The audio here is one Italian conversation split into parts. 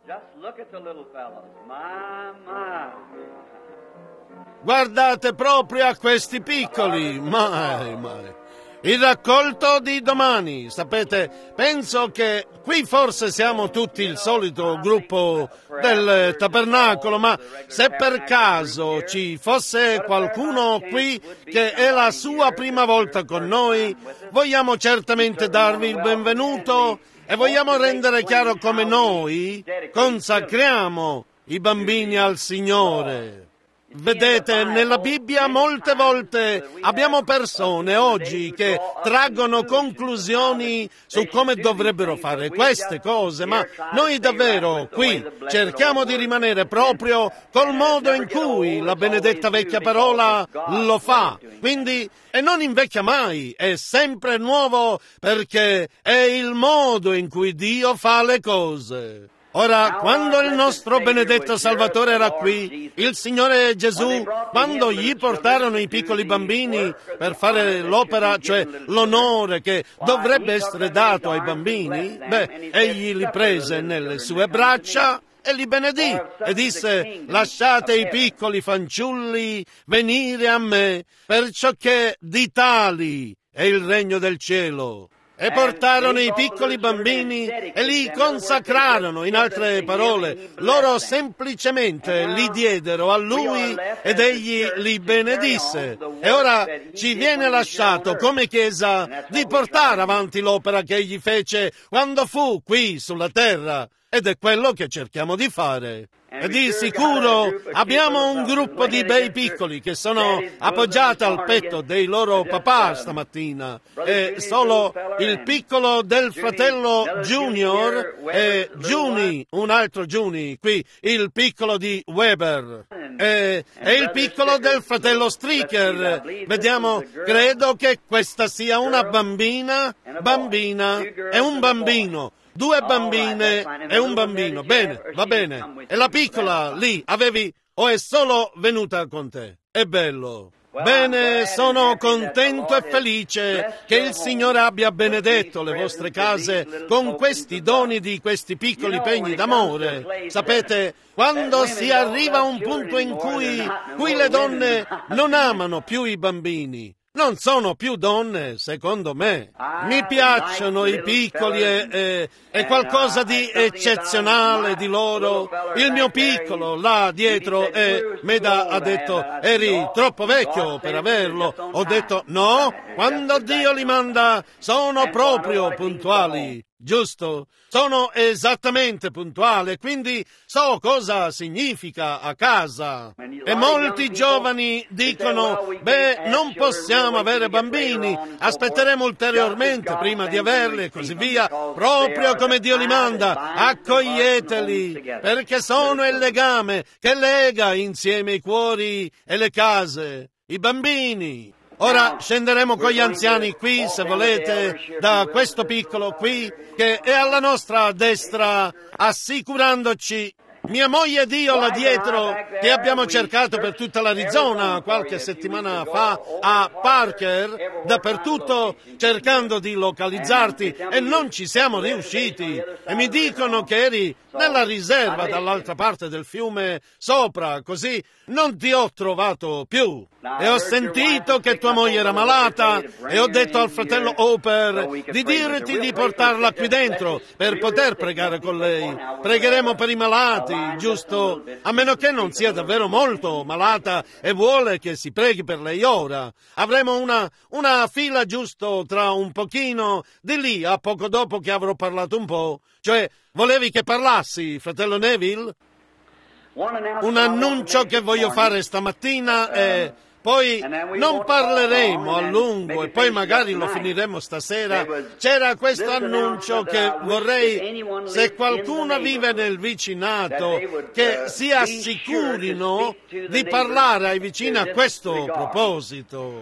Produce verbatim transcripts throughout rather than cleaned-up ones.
Just look at the little fellows. My, my. Guardate proprio a questi piccoli, mai, mai. Il raccolto di domani, sapete, penso che qui forse siamo tutti il solito gruppo del tabernacolo, ma se per caso ci fosse qualcuno qui che è la sua prima volta con noi, vogliamo certamente darvi il benvenuto e vogliamo rendere chiaro come noi consacriamo i bambini al Signore. Vedete, nella Bibbia molte volte abbiamo persone oggi che traggono conclusioni su come dovrebbero fare queste cose, ma noi davvero qui cerchiamo di rimanere proprio col modo in cui la benedetta vecchia parola lo fa. Quindi, e non invecchia mai, è sempre nuovo perché è il modo in cui Dio fa le cose. Ora, quando il nostro benedetto Salvatore era qui, il Signore Gesù, quando gli portarono i piccoli bambini per fare l'opera, cioè l'onore che dovrebbe essere dato ai bambini, beh, egli li prese nelle sue braccia e li benedì e disse: lasciate i piccoli fanciulli venire a me, perciò che di tali è il regno del cielo. E portarono i piccoli bambini e li consacrarono, in altre parole, loro semplicemente li diedero a lui ed egli li benedisse. E ora ci viene lasciato come Chiesa di portare avanti l'opera che egli fece quando fu qui sulla terra, ed è quello che cerchiamo di fare. E di sicuro abbiamo un gruppo di bei piccoli che sono appoggiati al petto dei loro papà stamattina. E solo il piccolo del fratello Junior e Juni, un altro Juni, qui il piccolo di Weber. E, e il piccolo del fratello Stricker. Vediamo, credo che questa sia una bambina, bambina e un bambino. Due bambine e un bambino. Bene, va bene. E la piccola lì avevi o è solo venuta con te? È bello. Bene, sono contento e felice che il Signore abbia benedetto le vostre case con questi doni di questi piccoli pegni d'amore. Sapete, quando si arriva a un punto in cui, cui le donne non amano più i bambini, non sono più donne, secondo me. Mi piacciono i piccoli e, e, e qualcosa di eccezionale di loro. Il mio piccolo là dietro e Meda ha detto: eri troppo vecchio per averlo. Ho detto: no, quando Dio li manda sono proprio puntuali. Giusto? Sono esattamente puntuale, quindi so cosa significa a casa. E molti giovani dicono: beh, non possiamo avere bambini, aspetteremo ulteriormente prima di averli e così via, proprio come Dio li manda. Accoglieteli, perché sono il legame che lega insieme i cuori e le case, i bambini. Ora scenderemo con gli anziani qui, se volete, da questo piccolo qui, che è alla nostra destra, assicurandoci. Mia moglie ed io là dietro, che abbiamo cercato per tutta l'Arizona qualche settimana fa, a Parker, dappertutto cercando di localizzarti, e non ci siamo riusciti. E mi dicono che eri nella riserva dall'altra parte del fiume sopra, così non ti ho trovato più. E ho sentito che tua moglie era malata e ho detto al fratello Hopper di dirti di portarla qui dentro per poter pregare con lei. Pregheremo per i malati, giusto? A meno che non sia davvero molto malata e vuole che si preghi per lei ora. Avremo una, una fila giusto tra un pochino di lì a poco dopo che avrò parlato un po'. Cioè, volevi che parlassi, fratello Neville? Un annuncio che voglio fare stamattina è... Poi non parleremo a lungo e poi magari lo finiremo stasera. C'era questo annuncio che vorrei, se qualcuno vive nel vicinato, che si assicurino di parlare ai vicini a questo proposito.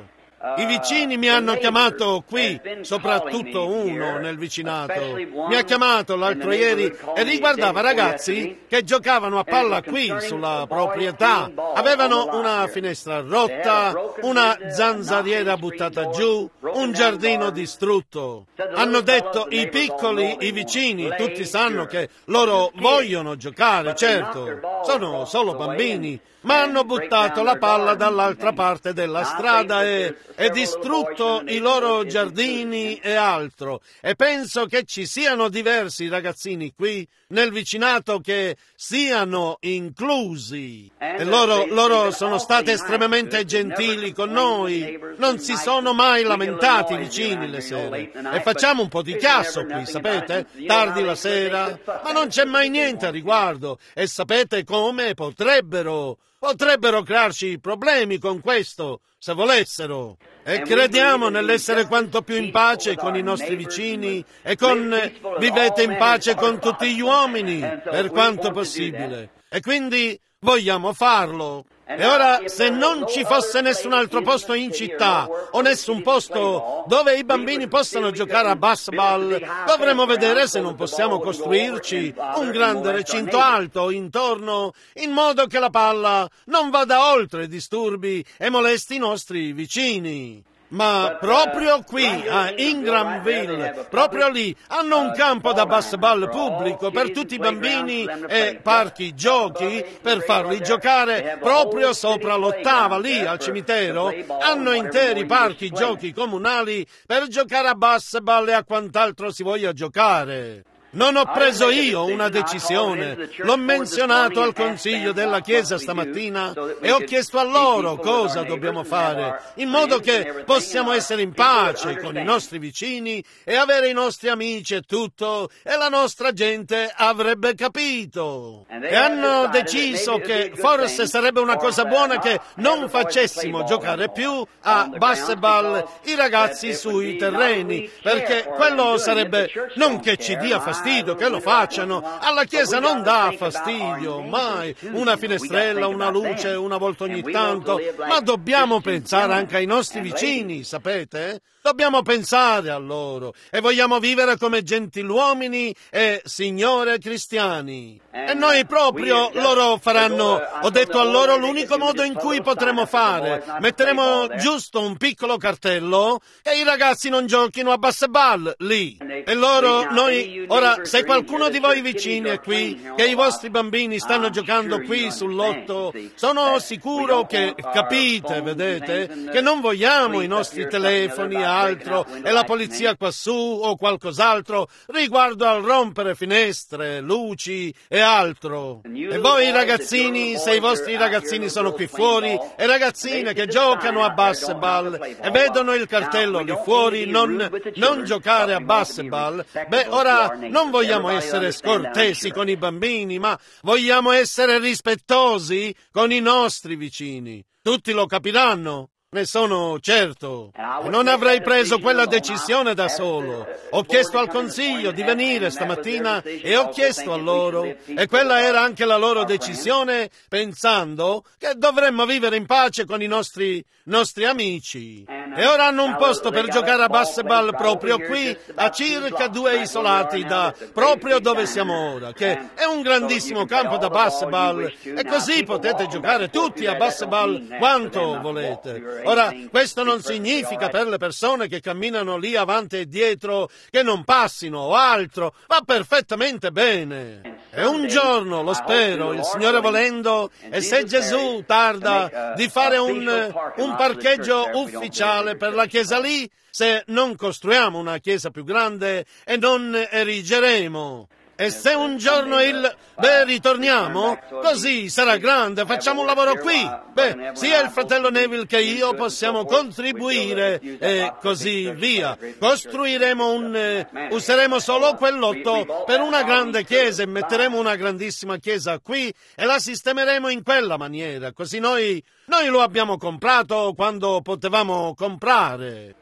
I vicini mi hanno chiamato qui, soprattutto uno nel vicinato. Mi ha chiamato l'altro ieri e riguardava ragazzi che giocavano a palla qui sulla proprietà. Avevano una finestra rotta, una zanzariera buttata giù, un giardino distrutto. Hanno detto i piccoli, i vicini, tutti sanno che loro vogliono giocare, certo, sono solo bambini, ma hanno buttato la palla dall'altra parte della strada e, e distrutto i loro giardini e altro. E penso che ci siano diversi ragazzini qui nel vicinato che siano inclusi. E loro, loro sono stati estremamente gentili con noi, non si sono mai lamentati vicini le sere. E facciamo un po' di chiasso qui, sapete? Tardi la sera, ma non c'è mai niente a riguardo. E sapete come potrebbero... Potrebbero crearci problemi con questo, se volessero. E crediamo nell'essere quanto più in pace con i nostri vicini e con vivete in pace con tutti gli uomini, per quanto possibile. E quindi vogliamo farlo. E ora, se non ci fosse nessun altro posto in città o nessun posto dove i bambini possano giocare a baseball, dovremo vedere se non possiamo costruirci un grande recinto alto intorno, in modo che la palla non vada oltre disturbi e molesti i nostri vicini. Ma proprio qui a Ingramville, proprio lì, hanno un campo da baseball pubblico per tutti i bambini e parchi giochi per farli giocare proprio sopra l'ottava, lì al cimitero. Hanno interi parchi giochi comunali per giocare a baseball e a quant'altro si voglia giocare. Non ho preso io una decisione, l'ho menzionato al consiglio della Chiesa stamattina e ho chiesto a loro cosa dobbiamo fare, in modo che possiamo essere in pace con i nostri vicini e avere i nostri amici e tutto, e la nostra gente avrebbe capito. E hanno deciso che forse sarebbe una cosa buona che non facessimo giocare più a baseball i ragazzi sui terreni, perché quello sarebbe non che ci dia fastidio, che lo facciano, alla Chiesa non dà fastidio, mai, una finestrella, una luce una volta ogni tanto, ma dobbiamo pensare anche ai nostri vicini, sapete? Dobbiamo pensare a loro e vogliamo vivere come gentiluomini e signore cristiani. E noi proprio loro faranno, ho detto a loro l'unico modo in cui potremo fare, metteremo giusto un piccolo cartello e i ragazzi non giochino a baseball lì. E loro, noi, ora se qualcuno di voi vicini è qui, che i vostri bambini stanno giocando qui sull'otto, sono sicuro che capite, vedete, che non vogliamo i nostri telefoni e altro e la polizia quassù o qualcos'altro riguardo al rompere finestre, luci e altro. E voi ragazzini, se i vostri ragazzini sono qui fuori e ragazzine che giocano a baseball e vedono il cartello lì fuori, non, non giocare a baseball, beh ora non vogliamo essere scortesi con i bambini, ma vogliamo essere rispettosi con i nostri vicini. Tutti lo capiranno, ne sono certo. E non avrei preso quella decisione da solo. Ho chiesto al consiglio di venire stamattina e ho chiesto a loro, e quella era anche la loro decisione, pensando che dovremmo vivere in pace con i nostri, nostri amici. E ora hanno un posto per giocare a baseball proprio qui, a circa due isolati da proprio dove siamo ora, che è un grandissimo campo da baseball, e così potete giocare tutti a baseball quanto volete. Ora, questo non significa per le persone che camminano lì avanti e dietro che non passino o altro, va perfettamente bene. E un giorno, lo spero, il Signore volendo, e se Gesù tarda di fare un, un parcheggio ufficiale per la chiesa lì, se non costruiamo una chiesa più grande e non erigeremo. E se un giorno il... Beh, ritorniamo? Così sarà grande, facciamo un lavoro qui. Beh, sia il fratello Neville che io possiamo contribuire e così via. Costruiremo un... Eh, useremo solo quell'otto per una grande chiesa e metteremo una grandissima chiesa qui e la sistemeremo in quella maniera. Così noi, noi lo abbiamo comprato quando potevamo comprare.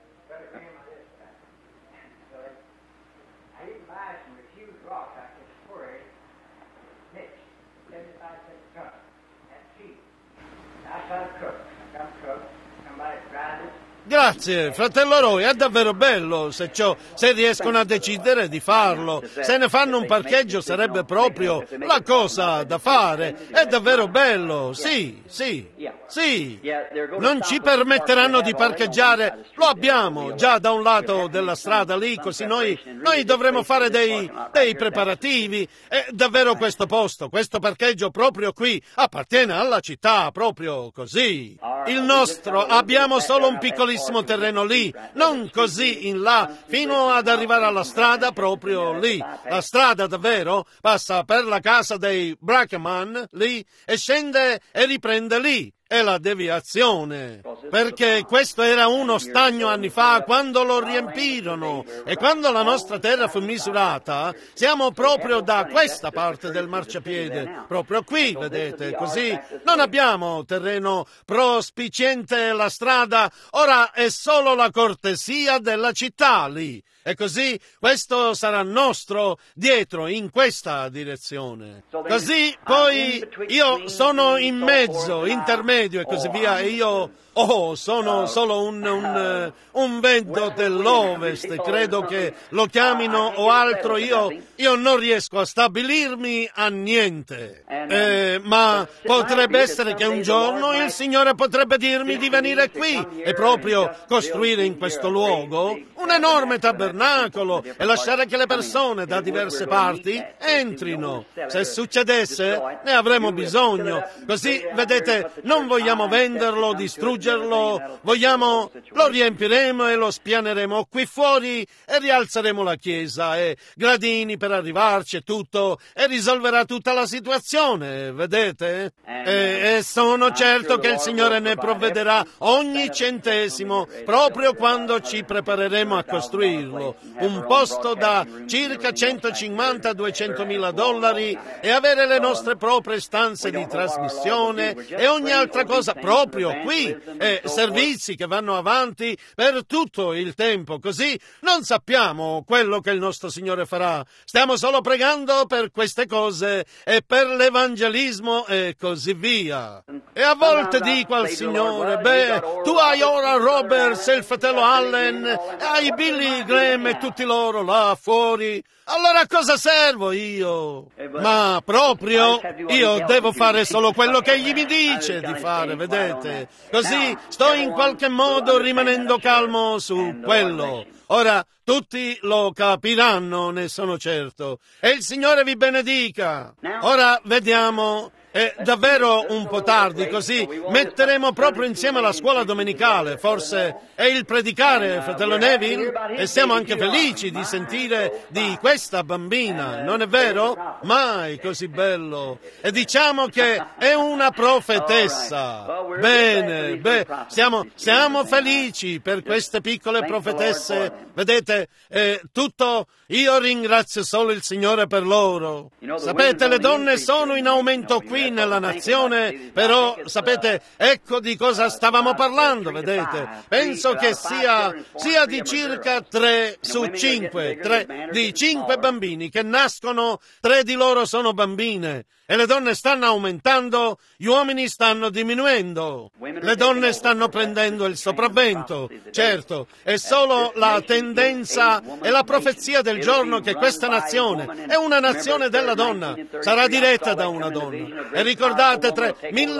Grazie, fratello Roy, è davvero bello se, ciò, se riescono a decidere di farlo. Se ne fanno un parcheggio sarebbe proprio la cosa da fare. È davvero bello, sì, sì, sì. Non ci permetteranno di parcheggiare, lo abbiamo già da un lato della strada lì, così noi, noi dovremo fare dei, dei preparativi. È davvero questo posto, questo parcheggio proprio qui, appartiene alla città, proprio così. Il nostro, abbiamo solo un piccolissimo terreno lì, non così in là, fino ad arrivare alla strada proprio lì. La strada davvero passa per la casa dei Brakeman lì e scende e riprende lì. È la deviazione, perché questo era uno stagno anni fa quando lo riempirono e quando la nostra terra fu misurata siamo proprio da questa parte del marciapiede, proprio qui, vedete, così non abbiamo terreno prospiciente la strada, ora è solo la cortesia della città lì. E così questo sarà nostro dietro in questa direzione. Così poi io sono in mezzo, intermedio e così via, e io oh, sono solo un, un, un vento dell'ovest, credo che lo chiamino o altro, io, io non riesco a stabilirmi a niente. Eh, ma potrebbe essere che un giorno il Signore potrebbe dirmi di venire qui e proprio costruire in questo luogo un enorme tabernacolo e lasciare che le persone da diverse parti entrino. Se succedesse, ne avremo bisogno. Così, vedete, non vogliamo venderlo, distruggerlo, vogliamo, lo riempiremo e lo spianeremo qui fuori e rialzeremo la chiesa e gradini per arrivarci e tutto, e risolverà tutta la situazione, vedete? E, e sono certo che il Signore ne provvederà ogni centesimo proprio quando ci prepareremo a costruirlo. Un posto da circa centocinquanta a duecentomila dollari e avere le nostre proprie stanze di trasmissione e ogni altra cosa proprio qui, e servizi che vanno avanti per tutto il tempo. Così non sappiamo quello che il nostro Signore farà, stiamo solo pregando per queste cose e per l'evangelismo e così via. E a volte dico al Signore: beh, tu hai ora Roberts e il fratello Allen, e hai Billy Graham e tutti loro là fuori, allora a cosa servo io? Ma proprio io devo fare solo quello che egli mi dice di fare, vedete? Così sto in qualche modo rimanendo calmo su quello. Ora tutti lo capiranno, ne sono certo, e il Signore vi benedica. Ora vediamo. È davvero un po' tardi, così metteremo proprio insieme la scuola domenicale, forse è il predicare, fratello Neville, e siamo anche felici di sentire di questa bambina, non è vero? Mai così bello. E diciamo che è una profetessa. Bene, beh, siamo, siamo felici per queste piccole profetesse, vedete, eh, tutto, io ringrazio solo il Signore per loro. Sapete, le donne sono in aumento qui nella nazione, però sapete, ecco di cosa stavamo parlando, vedete? Penso che sia, sia di circa tre su cinque, tre, di cinque bambini che nascono, tre di loro sono bambine. E le donne stanno aumentando, gli uomini stanno diminuendo. Le donne stanno prendendo il sopravvento. Certo, è solo la tendenza e la profezia del giorno che questa nazione è una nazione della donna, sarà diretta da una donna. E ricordate, tre,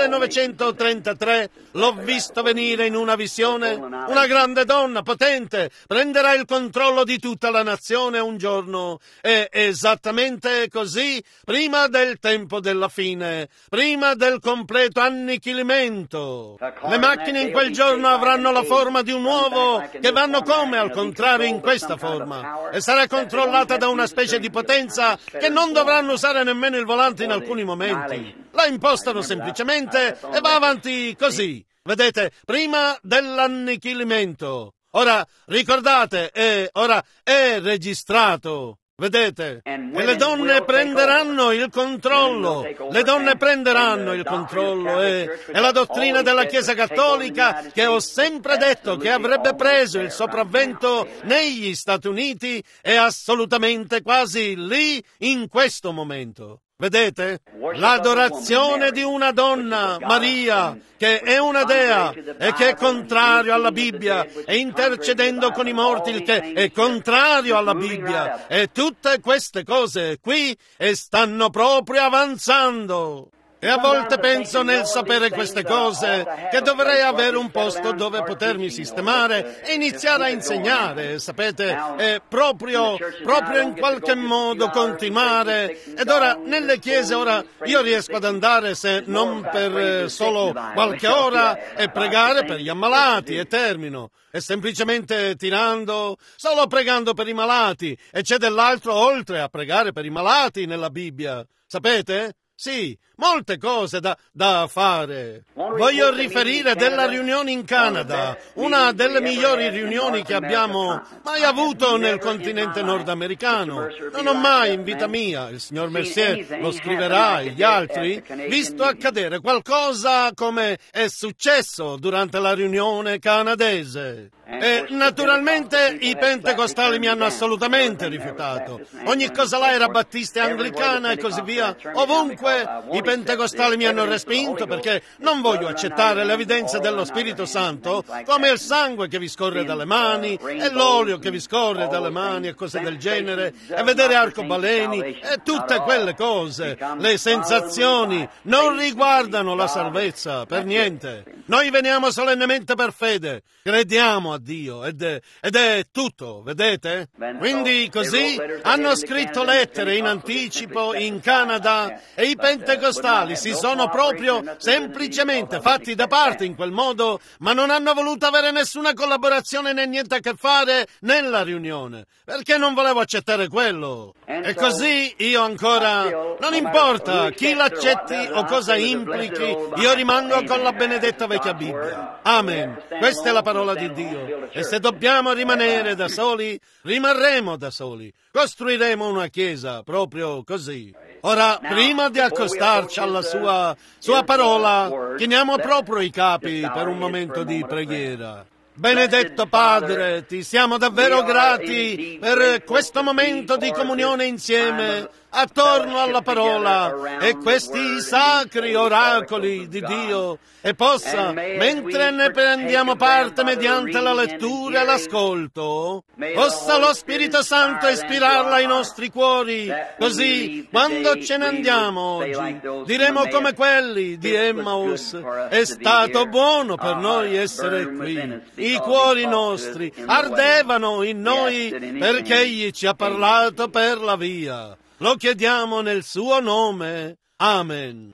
millenovecentotrentatré, l'ho visto venire in una visione, una grande donna potente, prenderà il controllo di tutta la nazione un giorno. È esattamente così, prima del tempo della fine, prima del completo annichilimento. Le macchine in quel giorno avranno la forma di un uovo, che vanno come al contrario in questa forma, e sarà controllata da una specie di potenza che non dovranno usare nemmeno il volante in alcuni momenti. La impostano semplicemente e va avanti così, vedete, prima dell'annichilimento. Ora, ricordate, è, ora è registrato. Vedete? E le donne prenderanno il controllo, le donne prenderanno il controllo e, e la dottrina della Chiesa Cattolica, che ho sempre detto che avrebbe preso il sopravvento negli Stati Uniti, è assolutamente quasi lì in questo momento. Vedete? L'adorazione di una donna, Maria, che è una dea e che è contrario alla Bibbia, e intercedendo con i morti, il che è contrario alla Bibbia, e tutte queste cose qui e stanno proprio avanzando. E a volte penso, nel sapere queste cose, che dovrei avere un posto dove potermi sistemare e iniziare a insegnare, sapete, e proprio, proprio in qualche modo continuare. Ed ora, nelle chiese, ora, io riesco ad andare, se non per solo qualche ora, e pregare per gli ammalati, e termino. E semplicemente tirando, solo pregando per i malati, e c'è dell'altro oltre a pregare per i malati nella Bibbia, sapete? Sì, molte cose da, da fare. Voglio riferire della riunione in Canada, una delle migliori riunioni che abbiamo mai avuto nel continente nordamericano. Non ho mai in vita mia, il signor Mercier lo scriverà e gli altri, visto accadere qualcosa come è successo durante la riunione canadese. E naturalmente i pentecostali mi hanno assolutamente rifiutato. Ogni cosa là era battista e anglicana e così via. Ovunque i pentecostali mi hanno respinto, perché non voglio accettare l'evidenza dello Spirito Santo come il sangue che vi scorre dalle mani e l'olio che vi scorre dalle mani e cose del genere, e vedere arcobaleni e tutte quelle cose. Le sensazioni non riguardano la salvezza per niente. Noi veniamo solennemente per fede, crediamo a Dio ed è, ed è tutto, vedete? Quindi così hanno scritto lettere in anticipo in Canada, e i pentecostali si sono proprio semplicemente fatti da parte in quel modo, ma non hanno voluto avere nessuna collaborazione né niente a che fare nella riunione, perché non volevo accettare quello. E così io ancora, non importa chi l'accetti o cosa implichi, io rimango con la benedetta vecchia Bibbia. Amen. Questa è la parola di Dio. E se dobbiamo rimanere da soli, rimarremo da soli. Costruiremo una chiesa proprio così. Ora, prima di accostarci alla sua, sua parola, chiniamo proprio i capi per un momento di preghiera. Benedetto Padre, ti siamo davvero grati per questo momento di comunione insieme attorno alla parola e questi sacri oracoli di Dio, e possa, mentre ne prendiamo parte mediante la lettura e l'ascolto, possa lo Spirito Santo ispirarla ai nostri cuori, così quando ce ne andiamo oggi diremo come quelli di Emmaus: è stato buono per noi essere qui. I cuori nostri ardevano in noi perché Egli ci ha parlato per la via. Lo chiediamo nel suo nome. Amen.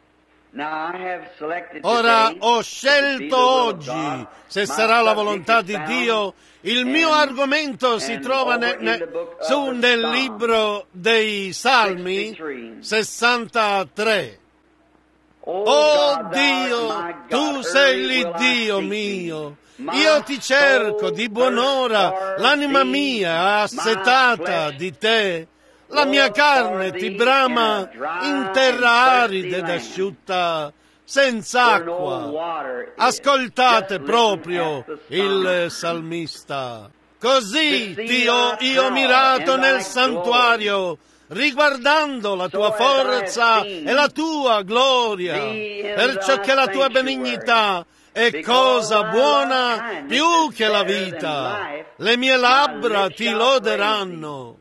Ora ho scelto oggi, se sarà la volontà di Dio, il mio argomento si trova ne, ne, su nel libro dei Salmi sessantatré. Oh Dio, tu sei l'Iddio mio. Io ti cerco di buon'ora, l'anima mia è assetata di te. La mia carne ti brama in terra arida ed asciutta, senza acqua. Ascoltate proprio il salmista. Così ti ho io mirato nel santuario, riguardando la tua forza e la tua gloria, perciò che la tua benignità è cosa buona più che la vita. Le mie labbra ti loderanno.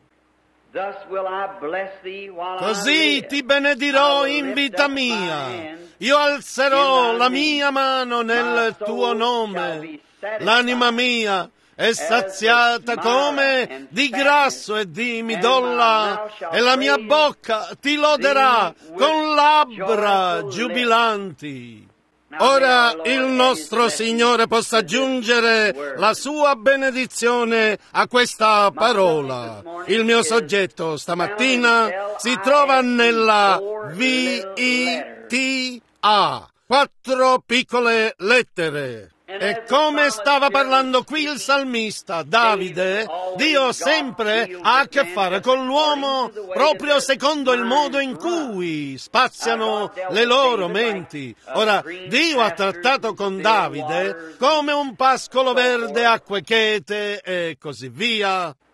Così ti benedirò in vita mia. Io alzerò la mia mano nel tuo nome. L'anima mia è saziata come di grasso e di midolla, e la mia bocca ti loderà con labbra giubilanti. Ora il nostro Signore possa aggiungere la sua benedizione a questa parola. Il mio soggetto stamattina si trova nella V I T A, quattro piccole lettere. E come stava parlando qui il salmista Davide, Dio sempre ha a che fare con l'uomo proprio secondo il modo in cui spaziano le loro menti. Ora, Dio ha trattato con Davide come un pascolo verde, acque chete e così via.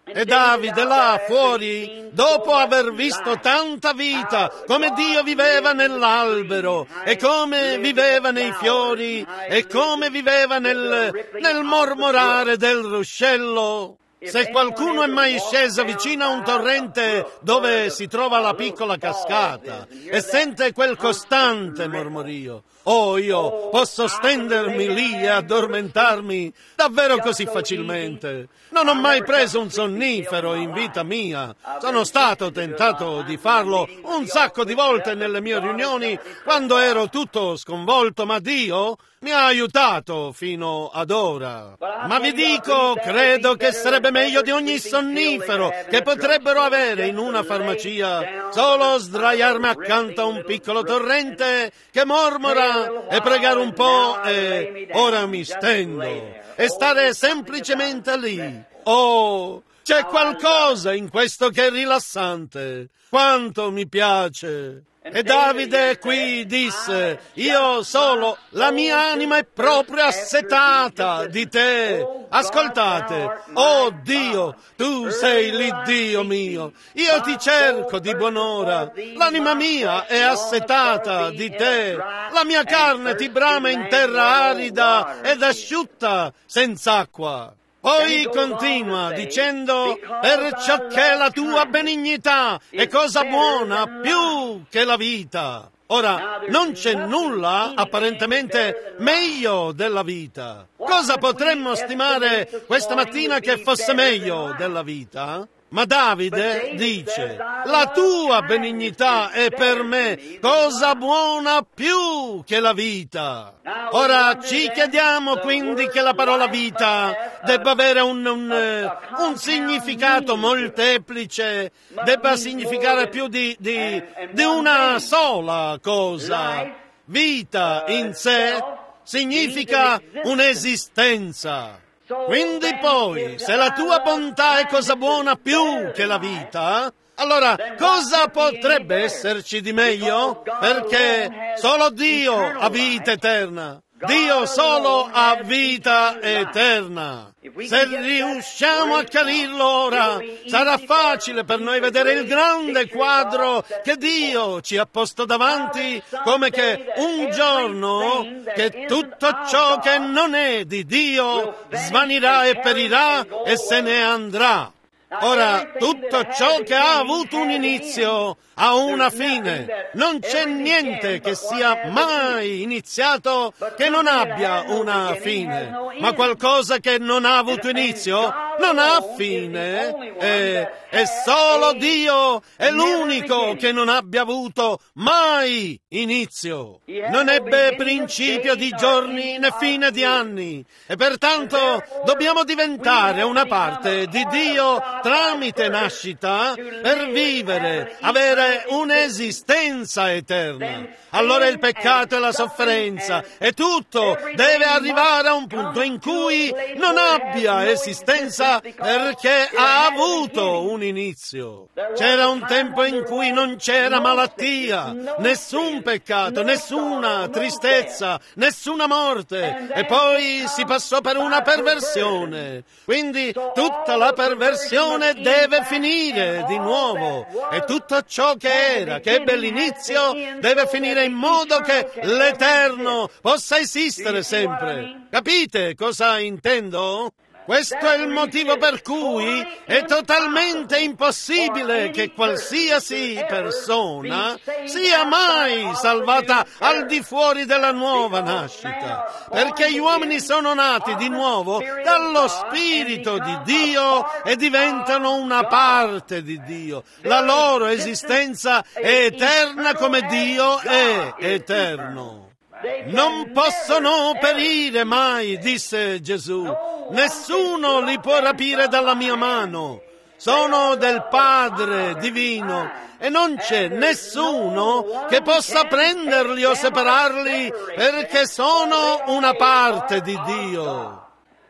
E Davide là fuori, dopo aver visto tanta vita, come Dio viveva nell'albero, e come viveva nei fiori, e come viveva nel, nel mormorare del ruscello. Se qualcuno è mai sceso vicino a un torrente dove si trova la piccola cascata e sente quel costante mormorio, oh, io posso stendermi lì e addormentarmi davvero così facilmente. Non ho mai preso un sonnifero in vita mia. Sono stato tentato di farlo un sacco di volte nelle mie riunioni quando ero tutto sconvolto, ma Dio mi ha aiutato fino ad ora. Ma vi dico, credo che sarebbe meglio di ogni sonnifero che potrebbero avere in una farmacia solo sdraiarmi accanto a un piccolo torrente che mormora e pregare un po' e ora mi stendo e stare semplicemente lì. Oh, c'è qualcosa in questo che è rilassante. Quanto mi piace. E Davide qui disse, io solo, la mia anima è proprio assetata di te. Ascoltate, oh Dio, tu sei l'Iddio mio, io ti cerco di buon'ora, l'anima mia è assetata di te, la mia carne ti brama in terra arida ed asciutta, senza acqua. Poi continua dicendo, perciò che la tua benignità è cosa buona più che la vita. Ora, non c'è nulla apparentemente meglio della vita. Cosa potremmo stimare questa mattina che fosse meglio della vita? Ma Davide dice, la tua benignità è per me cosa buona più che la vita. Ora ci chiediamo quindi che la parola vita debba avere un, un, un significato molteplice, debba significare più di, di, di una sola cosa. Vita in sé significa un'esistenza. Quindi poi, se la tua bontà è cosa buona più che la vita, allora cosa potrebbe esserci di meglio? Perché solo Dio ha vita eterna. Dio solo ha vita eterna. Se riusciamo a chiarirlo ora, sarà facile per noi vedere il grande quadro che Dio ci ha posto davanti, come che un giorno che tutto ciò che non è di Dio svanirà e perirà e se ne andrà. Ora, tutto ciò che ha avuto un inizio ha una fine. Non c'è niente che sia mai iniziato che non abbia una fine. Ma qualcosa che non ha avuto inizio non ha fine. E, e solo Dio è l'unico che non abbia avuto mai inizio. Non ebbe principio di giorni né fine di anni. E pertanto dobbiamo diventare una parte di Dio tramite nascita per vivere, avere un'esistenza eterna. Allora il peccato e la sofferenza e tutto deve arrivare a un punto in cui non abbia esistenza perché ha avuto un inizio. C'era un tempo in cui non c'era malattia, nessun peccato, nessuna tristezza, nessuna morte, e poi si passò per una perversione. Quindi tutta la perversione deve finire di nuovo e tutto ciò che era, che ebbe l'inizio, deve finire in modo che l'Eterno possa esistere sempre. Capite cosa intendo? Questo è il motivo per cui è totalmente impossibile che qualsiasi persona sia mai salvata al di fuori della nuova nascita, perché gli uomini sono nati di nuovo dallo Spirito di Dio e diventano una parte di Dio. La loro esistenza è eterna come Dio è eterno. Non possono perire mai, disse Gesù. Nessuno li può rapire dalla mia mano. Sono del Padre divino e non c'è nessuno che possa prenderli o separarli perché sono una parte di Dio.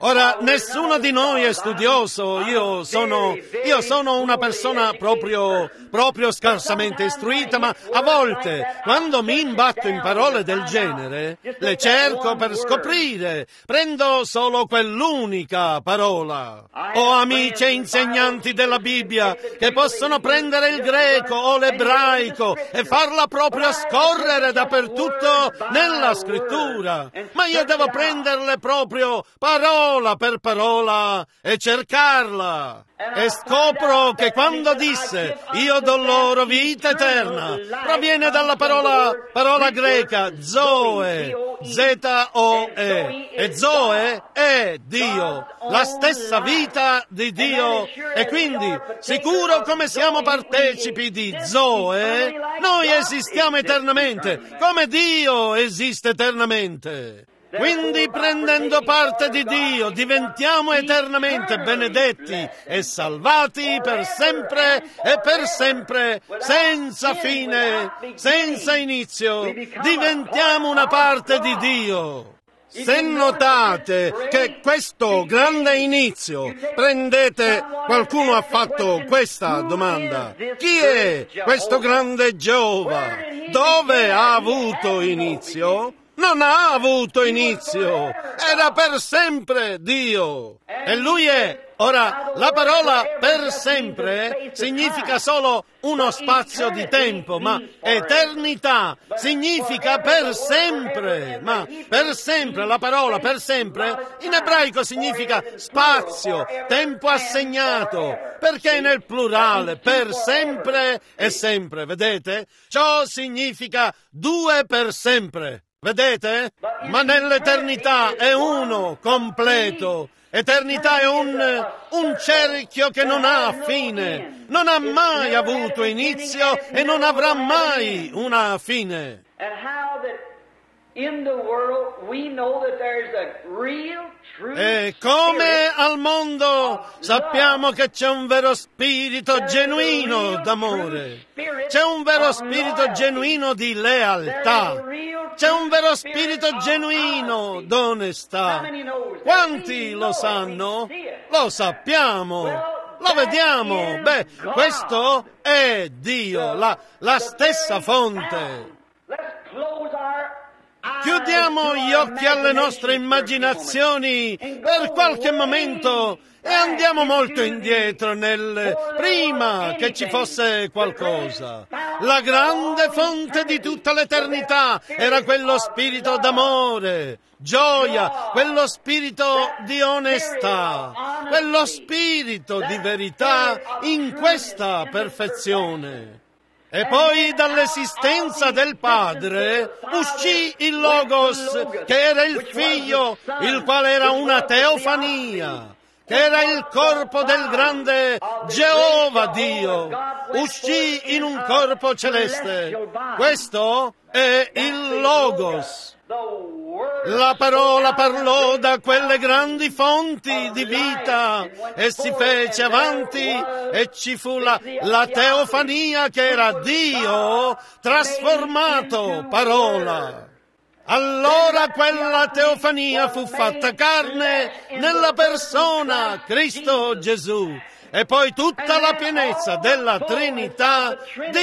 Ora, nessuno di noi è studioso, io sono, io sono una persona proprio, proprio scarsamente istruita, ma a volte, quando mi imbatto in parole del genere, le cerco per scoprire, prendo solo quell'unica parola. Ho amici e insegnanti della Bibbia che possono prendere il greco o l'ebraico e farla proprio scorrere dappertutto nella scrittura, ma io devo prenderle proprio parola per parola e cercarla. E scopro che quando disse io do loro vita eterna proviene dalla parola, parola greca Zoe, Z O E, e Zoe è Dio, la stessa vita di Dio, e quindi sicuro come siamo partecipi di Zoe, noi esistiamo eternamente come Dio esiste eternamente. Quindi, prendendo parte di Dio, diventiamo eternamente benedetti e salvati per sempre e per sempre, senza fine, senza inizio. Diventiamo una parte di Dio. Se notate che questo grande inizio, prendete, qualcuno ha fatto questa domanda: chi è questo grande Geova? Dove ha avuto inizio? Non ha avuto inizio, era per sempre Dio. E Lui è. Ora, la parola per sempre significa solo uno spazio di tempo, ma eternità significa per sempre. Ma per sempre, la parola per sempre in ebraico significa spazio, tempo assegnato, perché nel plurale per sempre e sempre, vedete? Ciò significa due per sempre. Vedete? Ma nell'eternità è uno completo. Eternità è un, un cerchio che non ha fine, non ha mai avuto inizio e non avrà mai una fine. E come al mondo sappiamo che c'è un vero spirito genuino d'amore, c'è un vero spirito genuino di lealtà, c'è un vero spirito genuino d'onestà. Quanti lo sanno? Lo sappiamo, lo vediamo. Beh, questo è Dio, la, la stessa fonte. Chiudiamo gli occhi alle nostre immaginazioni per qualche momento e andiamo molto indietro nel prima che ci fosse qualcosa. La grande fonte di tutta l'eternità era quello spirito d'amore, gioia, quello spirito di onestà, quello spirito di verità in questa perfezione. E poi dall'esistenza del Padre uscì il Logos, che era il Figlio, il quale era una teofania, che era il corpo del grande Geova Dio. Uscì in un corpo celeste. Questo è il Logos. La parola parlò da quelle grandi fonti di vita e si fece avanti e ci fu la, la teofania che era Dio trasformato parola. Allora quella teofania fu fatta carne nella persona Cristo Gesù. E poi tutta la pienezza della Trinità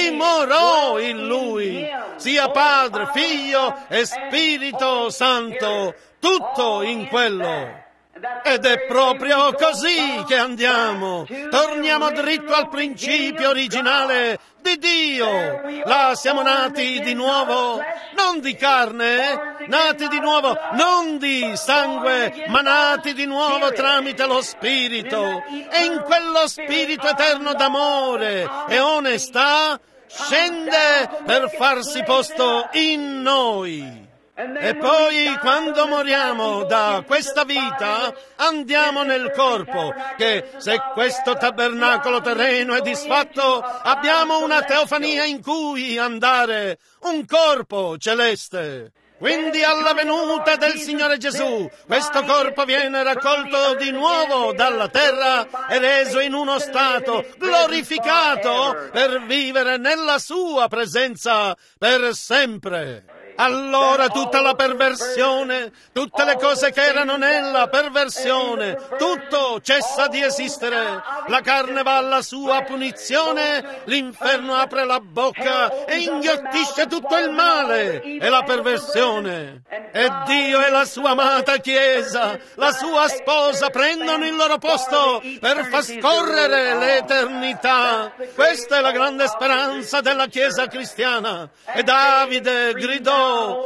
dimorò in Lui, sia Padre, Figlio e Spirito Santo, tutto in quello. Ed è proprio così che andiamo. Torniamo dritto al principio originale di Dio. Là siamo nati di nuovo, non di carne, nati di nuovo, non di sangue, ma nati di nuovo tramite lo Spirito. E in quello Spirito eterno d'amore e onestà scende per farsi posto in noi. E poi, quando moriamo da questa vita, andiamo nel corpo, che se questo tabernacolo terreno è disfatto, abbiamo una teofania in cui andare, un corpo celeste. Quindi alla venuta del Signore Gesù, questo corpo viene raccolto di nuovo dalla terra e reso in uno stato glorificato per vivere nella sua presenza per sempre. allora tutta la perversione, tutte le cose che erano nella perversione, tutto cessa di esistere. La carne va alla sua punizione, l'inferno apre la bocca e inghiottisce tutto il male e la perversione. E Dio e la sua amata Chiesa, la sua sposa, prendono il loro posto per far scorrere l'eternità. Questa è la grande speranza della Chiesa cristiana. E Davide gridò: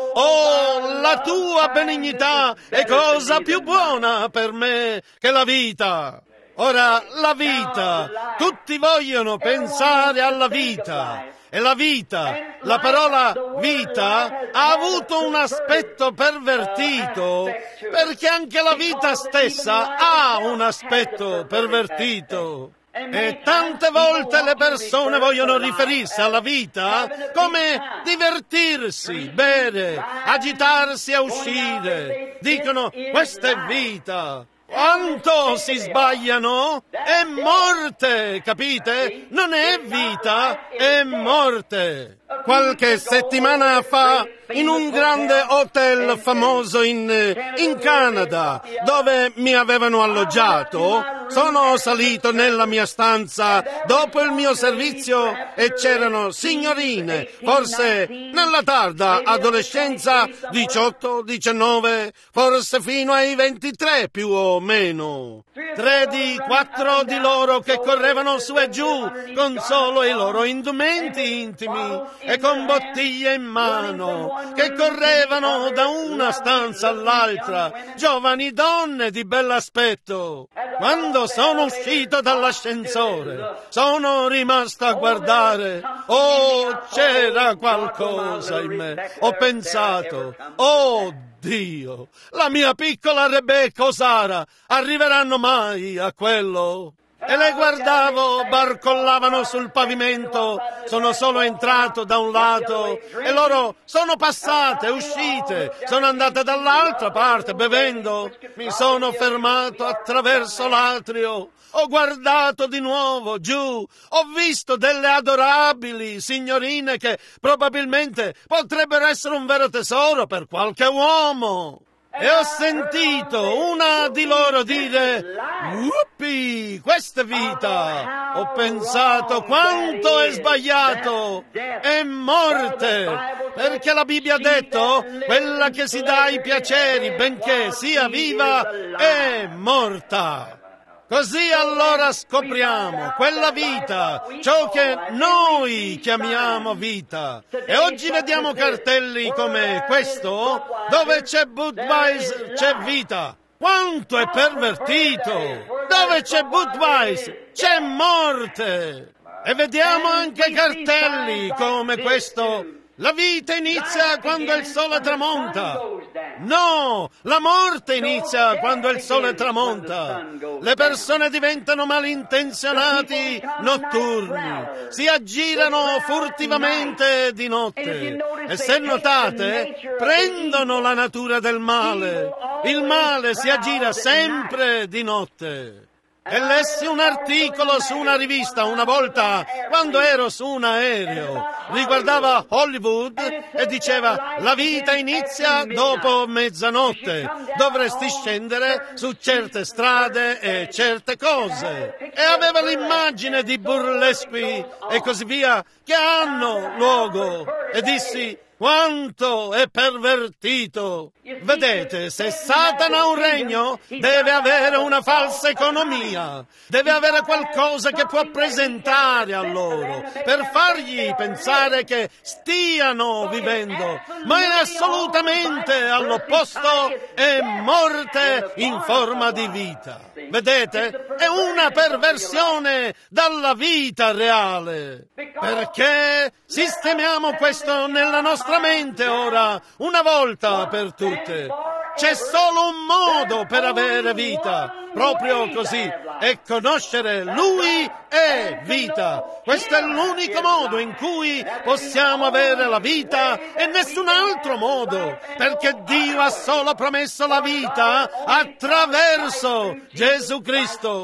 «Oh, la tua benignità è cosa più buona per me che la vita». Ora, la vita, tutti vogliono pensare alla vita. E la vita, la parola vita, ha avuto un aspetto pervertito, perché anche la vita stessa ha un aspetto pervertito. E tante volte le persone vogliono riferirsi alla vita come divertirsi, bere, agitarsi e uscire. Dicono: questa è vita. Quanto si sbagliano? È morte, capite? Non è vita, è morte. Qualche settimana fa, in un grande hotel famoso in, in Canada, dove mi avevano alloggiato, sono salito nella mia stanza dopo il mio servizio e c'erano signorine, forse nella tarda adolescenza, diciotto, diciannove, forse fino ai ventitré più o meno. Tre di quattro di loro che correvano su e giù con solo i loro indumenti intimi e con bottiglie in mano, che correvano da una stanza all'altra, giovani donne di bell'aspetto. Quando sono uscito dall'ascensore, sono rimasto a guardare. Oh, c'era qualcosa in me. Ho pensato: oh Dio, la mia piccola Rebecca o Sara arriveranno mai a quello? E le guardavo, barcollavano sul pavimento, sono solo entrato da un lato e loro sono passate, uscite, sono andate dall'altra parte bevendo. Mi sono fermato attraverso l'atrio, ho guardato di nuovo giù, ho visto delle adorabili signorine che probabilmente potrebbero essere un vero tesoro per qualche uomo. E ho sentito una di loro dire: «Whoopi, questa è vita!» Ho pensato: quanto è sbagliato! È morte! Perché la Bibbia ha detto: quella che si dà i piaceri, benché sia viva, è morta. Così allora scopriamo quella vita, ciò che noi chiamiamo vita. E oggi vediamo cartelli come questo, dove c'è Budweiser c'è vita. Quanto è pervertito! Dove c'è Budweiser c'è morte! E vediamo anche cartelli come questo: la vita inizia quando il sole tramonta. No, la morte inizia quando il sole tramonta. Le persone diventano malintenzionati notturni, si aggirano furtivamente di notte e, se notate, prendono la natura del male. Il male si aggira sempre di notte. E lessi un articolo su una rivista una volta quando ero su un aereo. Riguardava Hollywood e diceva: la vita inizia dopo mezzanotte. Dovresti scendere su certe strade e certe cose. E aveva l'immagine di burlesqui e così via che hanno luogo. E dissi: quanto è pervertito! Vedete, se Satana ha un regno, deve avere una falsa economia, deve avere qualcosa che può presentare a loro, per fargli pensare che stiano vivendo, ma è assolutamente all'opposto, è morte in forma di vita. Vedete? È una perversione dalla vita reale. Perché sistemiamo questo nella nostra mente ora, una volta per tutte. C'è solo un modo per avere vita, proprio così, e conoscere Lui è vita. Questo è l'unico modo in cui possiamo avere la vita e nessun altro modo, perché Dio ha solo promesso la vita attraverso Gesù Cristo.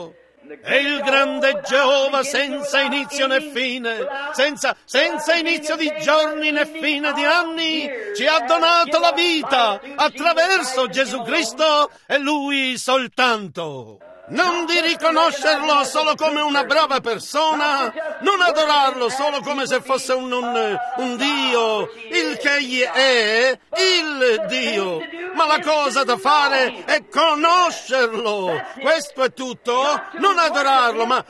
E il grande Geova senza inizio né fine, senza, senza inizio di giorni né fine di anni, ci ha donato la vita attraverso Gesù Cristo e Lui soltanto. Non di riconoscerlo solo come una brava persona, non adorarlo solo come se fosse un, un, un Dio, il che egli è, il Dio, ma la cosa da fare è conoscerlo. Questo è tutto, non adorarlo, ma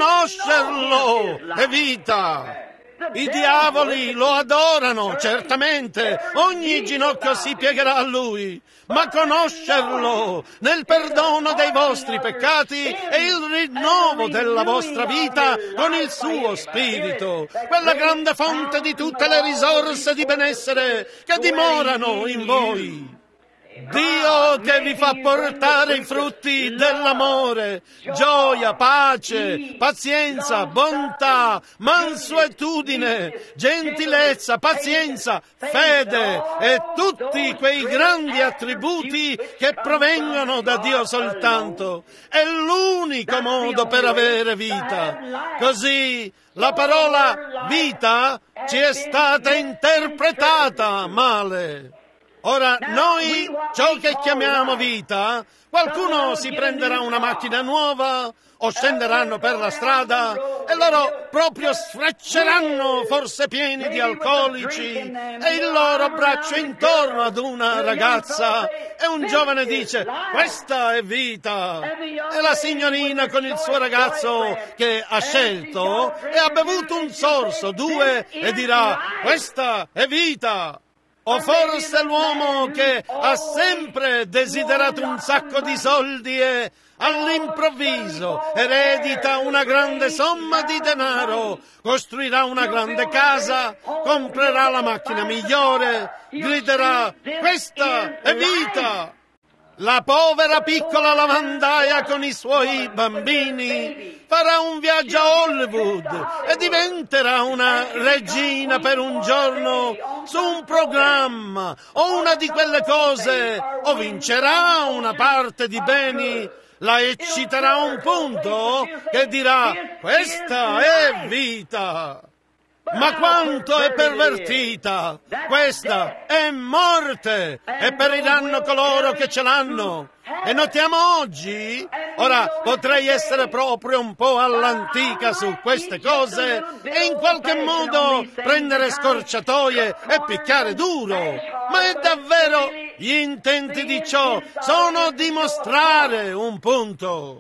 conoscerlo è vita. I diavoli lo adorano, certamente, ogni ginocchio si piegherà a lui, ma conoscerlo nel perdono dei vostri peccati e il rinnovo della vostra vita con il suo spirito, quella grande fonte di tutte le risorse di benessere che dimorano in voi. Dio che vi fa portare i frutti dell'amore, gioia, pace, pazienza, bontà, mansuetudine, gentilezza, pazienza, fede e tutti quei grandi attributi che provengono da Dio soltanto. È l'unico modo per avere vita. Così la parola vita ci è stata interpretata male. Ora, noi, ciò che chiamiamo vita, qualcuno si prenderà una macchina nuova o scenderanno per la strada e loro proprio sfrecceranno, forse pieni di alcolici, e il loro braccio intorno ad una ragazza e un giovane dice: questa è vita. E la signorina con il suo ragazzo che ha scelto e ha bevuto un sorso, due, e dirà: questa è vita. O forse l'uomo che ha sempre desiderato un sacco di soldi e all'improvviso eredita una grande somma di denaro, costruirà una grande casa, comprerà la macchina migliore, griderà: questa è vita! La povera piccola lavandaia con i suoi bambini farà un viaggio a Hollywood e diventerà una regina per un giorno su un programma o una di quelle cose, o vincerà una parte di beni, la ecciterà a un punto che dirà: questa è vita. Ma quanto è pervertita! Questa è morte e periranno coloro che ce l'hanno. E notiamo oggi, ora potrei essere proprio un po' all'antica su queste cose e in qualche modo prendere scorciatoie e picchiare duro, ma è davvero gli intenti di ciò sono dimostrare un punto.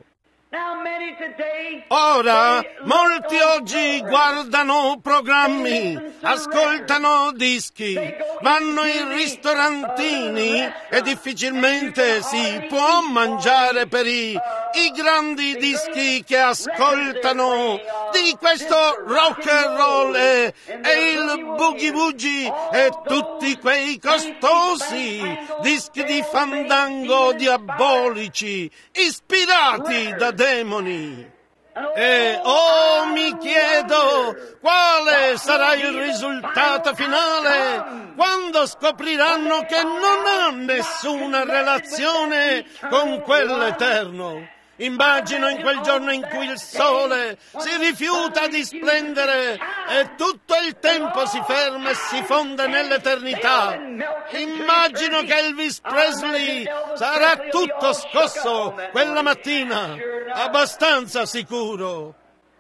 Ora, molti oggi guardano programmi, ascoltano dischi, vanno in ristorantini e difficilmente si può mangiare per i, i grandi dischi che ascoltano di questo rock and roll e, e il boogie woogie e tutti quei costosi dischi di fandango diabolici ispirati da demoni. E oh, mi chiedo quale sarà il risultato finale quando scopriranno che non ha nessuna relazione con quell'eterno. Immagino in quel giorno in cui il sole si rifiuta di splendere e tutto il tempo si ferma e si fonde nell'eternità. Immagino che Elvis Presley sarà tutto scosso quella mattina, abbastanza sicuro.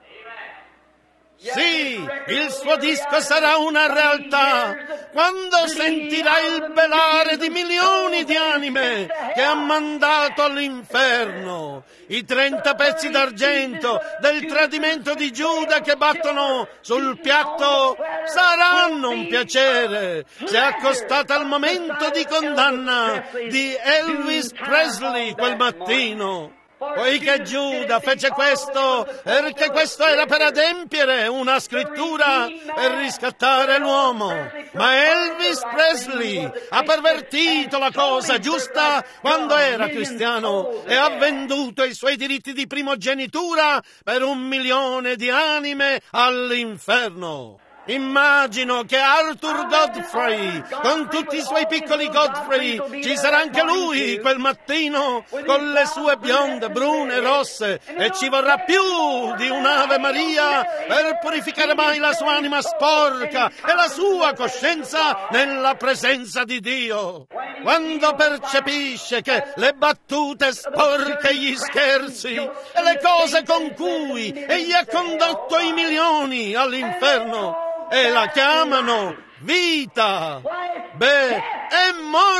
Sì, il suo disco sarà una realtà quando sentirà il belare di milioni di anime che ha mandato all'inferno. I trenta pezzi d'argento del tradimento di Giuda che battono sul piatto saranno un piacere. Si è accostata al momento di condanna di Elvis Presley quel mattino. Poiché Giuda fece questo perché questo era per adempiere una scrittura per riscattare l'uomo, ma Elvis Presley ha pervertito la cosa giusta quando era cristiano e ha venduto i suoi diritti di primogenitura per un milione di anime all'inferno. Immagino che Arthur Godfrey, con tutti i suoi piccoli Godfrey, ci sarà anche lui quel mattino con le sue bionde, brune, rosse, e ci vorrà più di un'Ave Maria per purificare mai la sua anima sporca e la sua coscienza nella presenza di Dio. Quando percepisce che le battute sporche, gli scherzi e le cose con cui egli ha condotto i milioni all'inferno e la chiamano vita, beh, è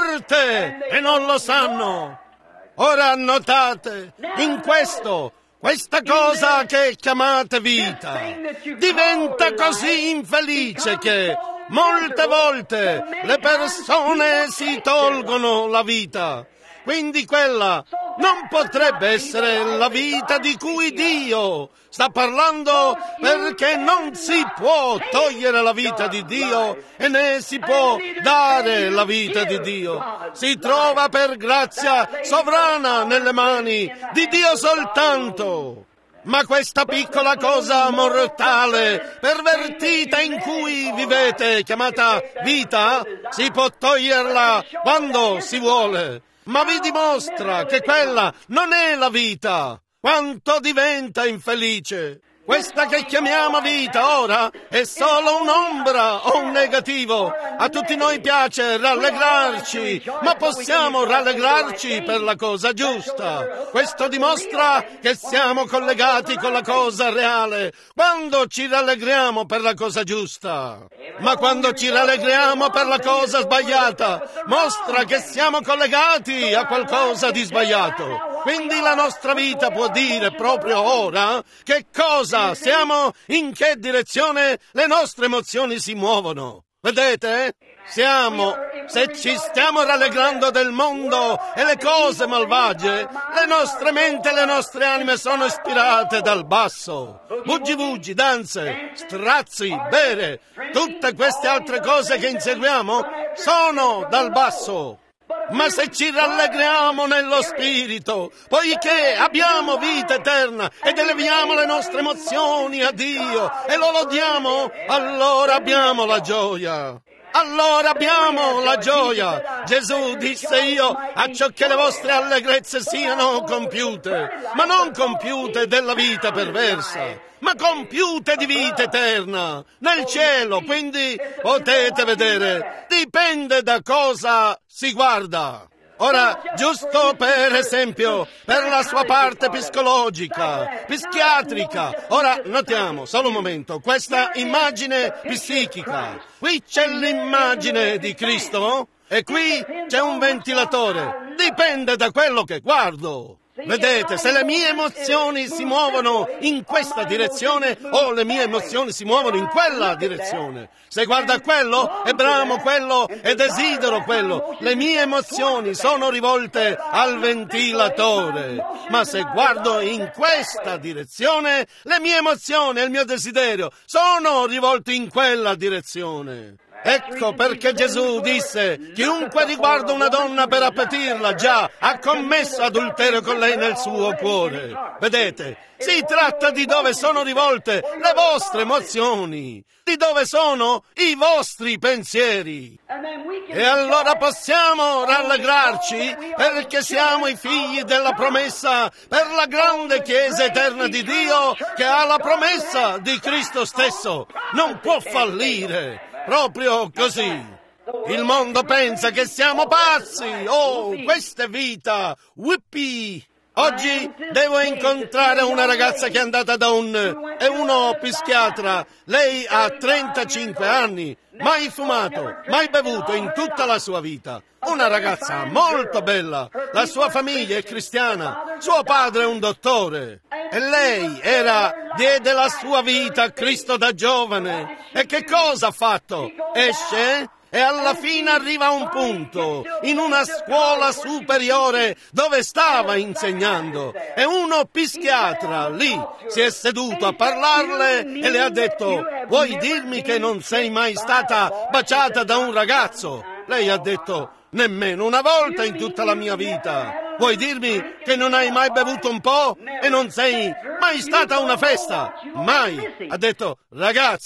morte e non lo sanno. Ora notate, in questo, questa cosa che chiamate vita diventa così infelice che molte volte le persone si tolgono la vita. Quindi quella non potrebbe essere la vita di cui Dio sta parlando, perché non si può togliere la vita di Dio e né si può dare la vita di Dio. Si trova per grazia sovrana nelle mani di Dio soltanto. Ma questa piccola cosa mortale, pervertita in cui vivete, chiamata vita, si può toglierla quando si vuole. Ma vi dimostra che quella non è la vita. Quanto diventa infelice. Questa che chiamiamo vita ora è solo un'ombra o un negativo. A tutti noi piace rallegrarci, ma possiamo rallegrarci per la cosa giusta. Questo dimostra che siamo collegati con la cosa reale quando ci rallegriamo per la cosa giusta. Ma quando ci rallegriamo per la cosa sbagliata, mostra che siamo collegati a qualcosa di sbagliato. Quindi la nostra vita può dire proprio ora che cosa siamo, in che direzione le nostre emozioni si muovono. Vedete? Siamo, se ci stiamo rallegrando del mondo e le cose malvagie, le nostre menti e le nostre anime sono ispirate dal basso. Buggi buggi, danze, strazzi, bere, tutte queste altre cose che inseguiamo sono dal basso. Ma se ci rallegriamo nello spirito, poiché abbiamo vita eterna ed eleviamo le nostre emozioni a Dio e lo lodiamo, allora abbiamo la gioia. Allora abbiamo la gioia. Gesù disse: io acciò che le vostre allegrezze siano compiute, ma non compiute della vita perversa, ma compiute di vita eterna nel cielo. Quindi potete vedere, dipende da cosa si guarda. Ora, giusto per esempio, per la sua parte psicologica, psichiatrica, ora notiamo, solo un momento, questa immagine psichica. Qui c'è l'immagine di Cristo e qui c'è un ventilatore. Dipende da quello che guardo. Vedete, se le mie emozioni si muovono in questa direzione o le mie emozioni si muovono in quella direzione. Se guardo a quello, e bramo quello e desidero quello, le mie emozioni sono rivolte al ventilatore. Ma se guardo in questa direzione, le mie emozioni e il mio desiderio sono rivolti in quella direzione. Ecco perché Gesù disse: chiunque riguarda una donna per appetirla già ha commesso adulterio con lei nel suo cuore. Vedete, si tratta di dove sono rivolte le vostre emozioni, di dove sono i vostri pensieri. E allora possiamo rallegrarci perché siamo i figli della promessa per la grande Chiesa eterna di Dio che ha la promessa di Cristo stesso. Non può fallire. Proprio così. Il mondo pensa che siamo pazzi. Oh, questa è vita. Whippy. Oggi devo incontrare una ragazza che è andata da un... è uno psichiatra. Lei ha trentacinque anni, mai fumato, mai bevuto in tutta la sua vita. Una ragazza molto bella. La sua famiglia è cristiana. Suo padre è un dottore. E lei era, diede la sua vita a Cristo da giovane. E che cosa ha fatto? Esce e alla fine arriva a un punto, in una scuola superiore dove stava insegnando. E uno psichiatra lì si è seduto a parlarle e le ha detto: vuoi dirmi che non sei mai stata baciata da un ragazzo? Lei ha detto: nemmeno una volta in tutta la mia vita. Vuoi dirmi che non hai mai bevuto un po' e non sei mai stata a una festa? Mai. Ha detto: ragazza,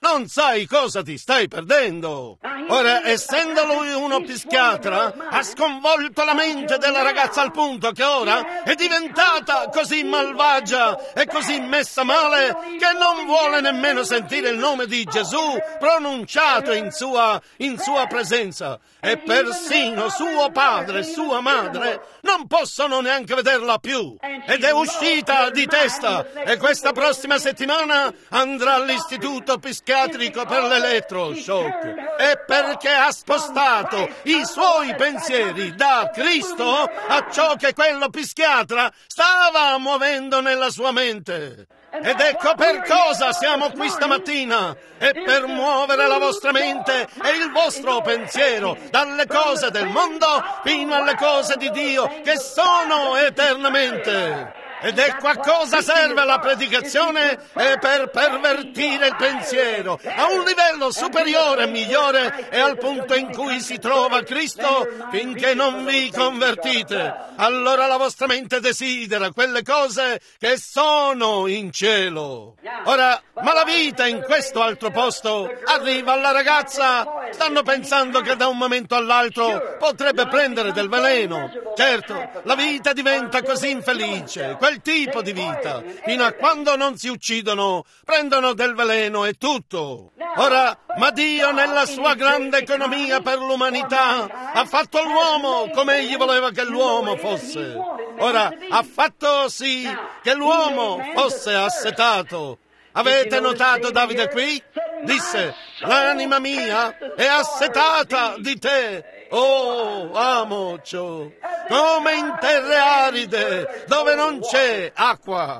non sai cosa ti stai perdendo. Ora, essendo lui uno psichiatra, ha sconvolto la mente della ragazza al punto che ora è diventata così malvagia e così messa male che non vuole nemmeno sentire il nome di Gesù pronunciato in sua, in sua presenza. E persino suo padre e sua madre non possono neanche vederla più. Ed è uscita di testa e questa prossima settimana andrà all'istituto psichiatrico per l'elettroshock. E perché ha spostato i suoi pensieri da Cristo a ciò che quello psichiatra stava muovendo nella sua mente. Ed ecco per cosa siamo qui stamattina, è per muovere la vostra mente e il vostro pensiero dalle cose del mondo fino alle cose di Dio che sono eternamente. Ed ecco a cosa serve la predicazione, è per pervertire il pensiero a un livello superiore e migliore e al punto in cui si trova Cristo finché non vi convertite. Allora la vostra mente desidera quelle cose che sono in cielo. Ora, ma la vita in questo altro posto arriva alla ragazza, stanno pensando che da un momento all'altro potrebbe prendere del veleno. Certo, la vita diventa così infelice, quel tipo di vita, fino a quando non si uccidono, prendono del veleno e tutto. Ora, ma Dio nella sua grande economia per l'umanità ha fatto l'uomo come egli voleva che l'uomo fosse. Ora, ha fatto sì che l'uomo fosse assetato. Avete notato Davide qui? Disse, l'anima mia è assetata di te. Oh, amo ciò, come in terre aride dove non c'è acqua.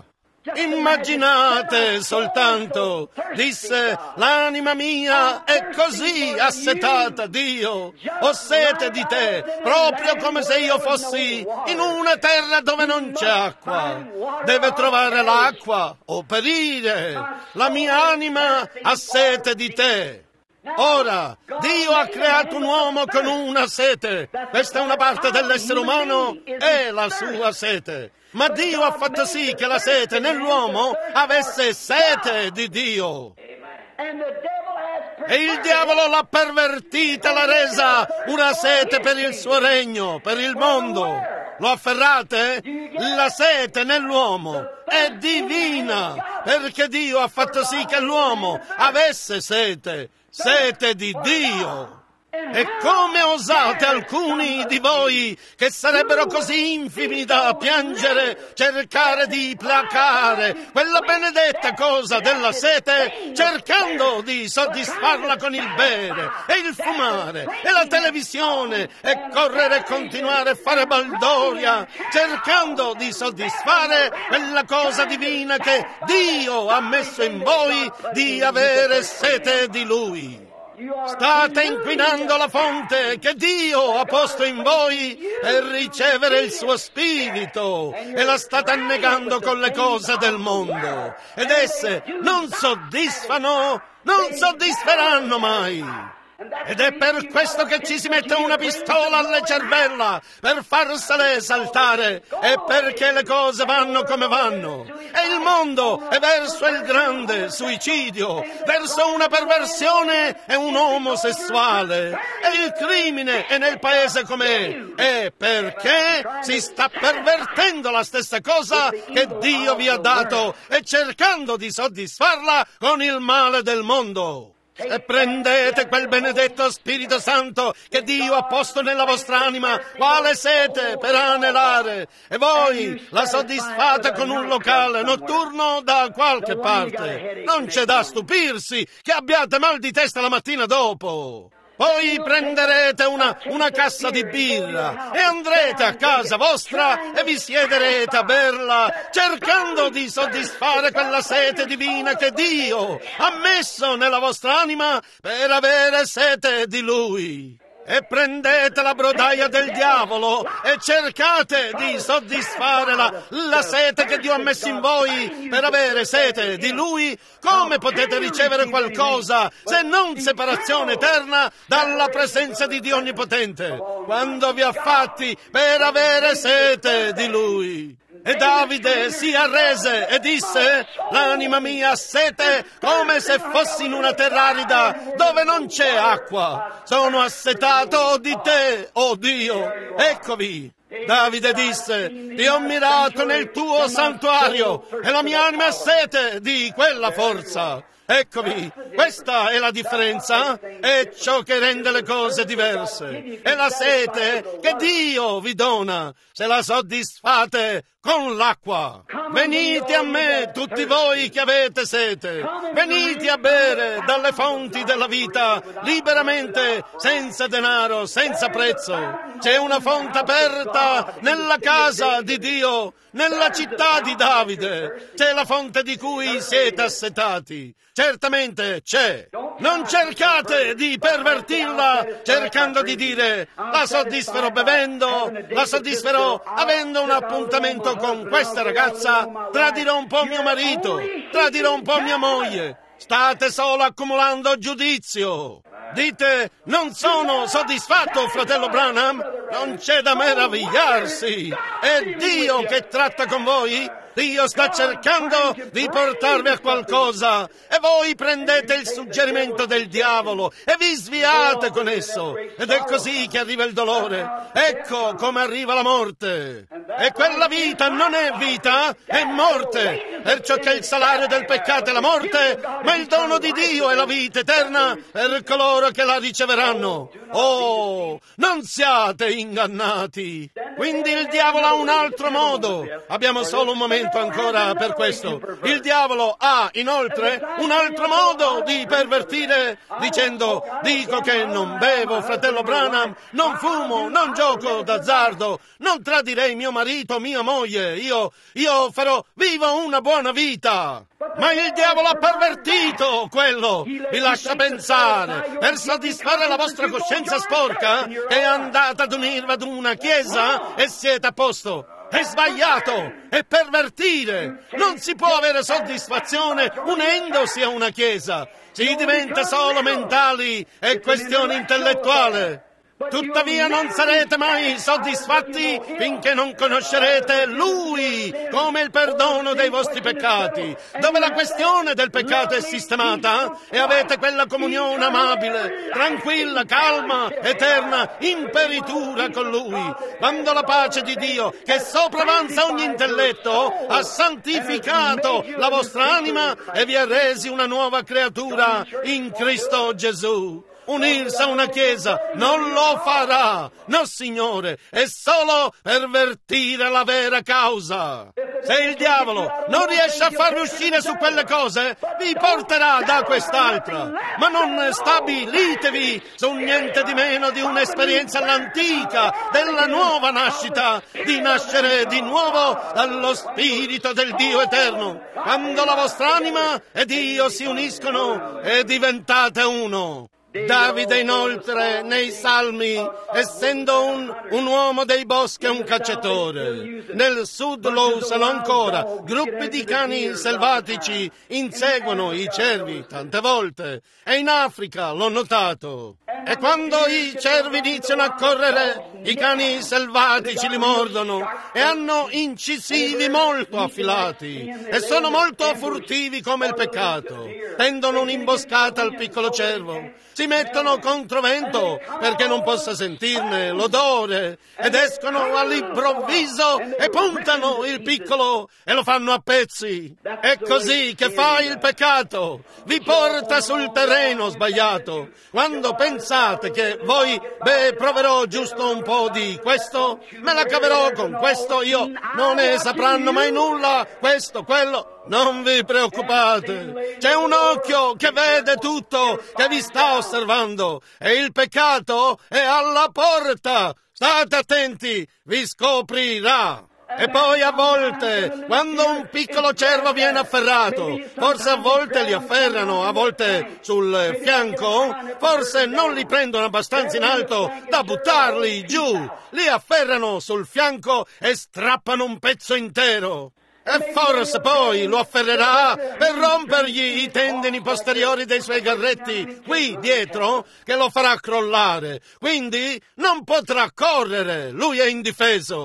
Immaginate soltanto, disse, l'anima mia è così assetata, Dio, ho sete di te, proprio come se io fossi in una terra dove non c'è acqua. Deve trovare l'acqua o perire. La mia anima ha sete di te. Ora, Dio ha creato un uomo con una sete. Questa è una parte dell'essere umano, è la sua sete. Ma Dio ha fatto sì che la sete nell'uomo avesse sete di Dio. E il diavolo l'ha pervertita, l'ha resa una sete per il suo regno, per il mondo. Lo afferrate? La sete nell'uomo è divina, perché Dio ha fatto sì che l'uomo avesse sete, sete di Dio. E come osate alcuni di voi, che sarebbero così infimi da piangere, cercare di placare quella benedetta cosa della sete, cercando di soddisfarla con il bere e il fumare e la televisione e correre e continuare a fare baldoria, cercando di soddisfare quella cosa divina che Dio ha messo in voi di avere sete di Lui. State inquinando la fonte che Dio ha posto in voi per ricevere il suo spirito e la state annegando con le cose del mondo. Ed esse non soddisfano, non soddisferanno mai. Ed è per questo che ci si mette una pistola alle cervella per farsele saltare, e perché le cose vanno come vanno. E il mondo è verso il grande suicidio, verso una perversione e un omosessuale. E il crimine è nel paese com'è. E perché si sta pervertendo la stessa cosa che Dio vi ha dato e cercando di soddisfarla con il male del mondo. E prendete quel benedetto Spirito Santo che Dio ha posto nella vostra anima, quale sete per anelare, e voi la soddisfate con un locale notturno da qualche parte. Non c'è da stupirsi che abbiate mal di testa la mattina dopo. Poi prenderete una, una cassa di birra e andrete a casa vostra e vi siederete a berla, cercando di soddisfare quella sete divina che Dio ha messo nella vostra anima per avere sete di Lui. E prendete la brodaia del diavolo e cercate di soddisfare la, la sete che Dio ha messo in voi per avere sete di Lui. Come potete ricevere qualcosa se non separazione eterna dalla presenza di Dio Onnipotente, quando vi ha fatti per avere sete di Lui? E Davide si arrese e disse: l'anima mia ha sete come se fossi in una terra arida dove non c'è acqua. Sono assetato di te, oh Dio. Eccovi. Davide disse: ti ho mirato nel tuo santuario e la mia anima ha sete di quella forza. Eccovi, questa è la differenza, è ciò che rende le cose diverse. È la sete che Dio vi dona, se la soddisfate con l'acqua. Venite a me, tutti voi che avete sete. Venite a bere dalle fonti della vita, liberamente, senza denaro, senza prezzo. C'è una fonte aperta nella casa di Dio, nella città di Davide. C'è la fonte di cui siete assetati. Certamente c'è. Non cercate di pervertirla cercando di dire: la soddisferò bevendo, la soddisferò avendo un appuntamento con questa ragazza, tradirò un po' mio marito, tradirò un po' mia moglie. State solo accumulando giudizio. Dite: non sono soddisfatto, fratello Branham. Non c'è da meravigliarsi. È Dio che tratta con voi. Dio sta cercando di portarvi a qualcosa e voi prendete il suggerimento del diavolo e vi sviate con esso. Ed è così che arriva il dolore. Ecco come arriva la morte. E quella vita non è vita, è morte. Perciò che il salario del peccato è la morte, ma il dono di Dio è la vita eterna per coloro che la riceveranno. Oh, non siate ingannati. Quindi il diavolo ha un altro modo. Abbiamo solo un momento ancora per questo. Il diavolo ha inoltre un altro modo di pervertire, dicendo: dico che non bevo, fratello Branham, non fumo, non gioco d'azzardo, non tradirei mio marito, mia moglie, io, io farò, vivo una buona vita. Ma il diavolo ha pervertito quello. Vi lascia pensare, per soddisfare la vostra coscienza sporca, che è andata ad unirvi ad una chiesa e siete a posto. È sbagliato, è pervertire. Non si può avere soddisfazione unendosi a una chiesa. Si diventa solo mentali, è questione intellettuale. Tuttavia non sarete mai soddisfatti finché non conoscerete Lui come il perdono dei vostri peccati, dove la questione del peccato è sistemata e avete quella comunione amabile, tranquilla, calma, eterna, imperitura con Lui. Quando la pace di Dio, che sopravanza ogni intelletto, ha santificato la vostra anima e vi ha resi una nuova creatura in Cristo Gesù. Unirsi a una chiesa non lo farà, no signore, è solo pervertire la vera causa. Se il diavolo non riesce a farvi uscire su quelle cose, vi porterà da quest'altra. Ma non stabilitevi su niente di meno di un'esperienza all'antica, della nuova nascita, di nascere di nuovo dallo Spirito del Dio eterno. Quando la vostra anima e Dio si uniscono e diventate uno. Davide inoltre nei Salmi, essendo un, un uomo dei boschi e un cacciatore, nel sud lo usano ancora, gruppi di cani selvatici inseguono i cervi tante volte, e in Africa l'ho notato. E quando i cervi iniziano a correre, i cani selvatici li mordono e hanno incisivi molto affilati e sono molto furtivi come il peccato. Tendono un'imboscata al piccolo cervo. Si mettono contro vento perché non possa sentirne l'odore ed escono all'improvviso e puntano il piccolo e lo fanno a pezzi. È così che fa il peccato, vi porta sul terreno sbagliato. Quando pensate che voi, beh, proverò giusto un po' di questo, me la caverò con questo, io non ne sapranno mai nulla, questo, quello. Non vi preoccupate, c'è un occhio che vede tutto, che vi sta osservando e il peccato è alla porta. State attenti, vi scoprirà. E poi a volte, quando un piccolo cervo viene afferrato, forse a volte li afferrano, a volte sul fianco, forse non li prendono abbastanza in alto da buttarli giù, li afferrano sul fianco e strappano un pezzo intero. E forse poi lo afferrerà per rompergli i tendini posteriori dei suoi garretti qui dietro, che lo farà crollare. Quindi non potrà correre, lui è indifeso.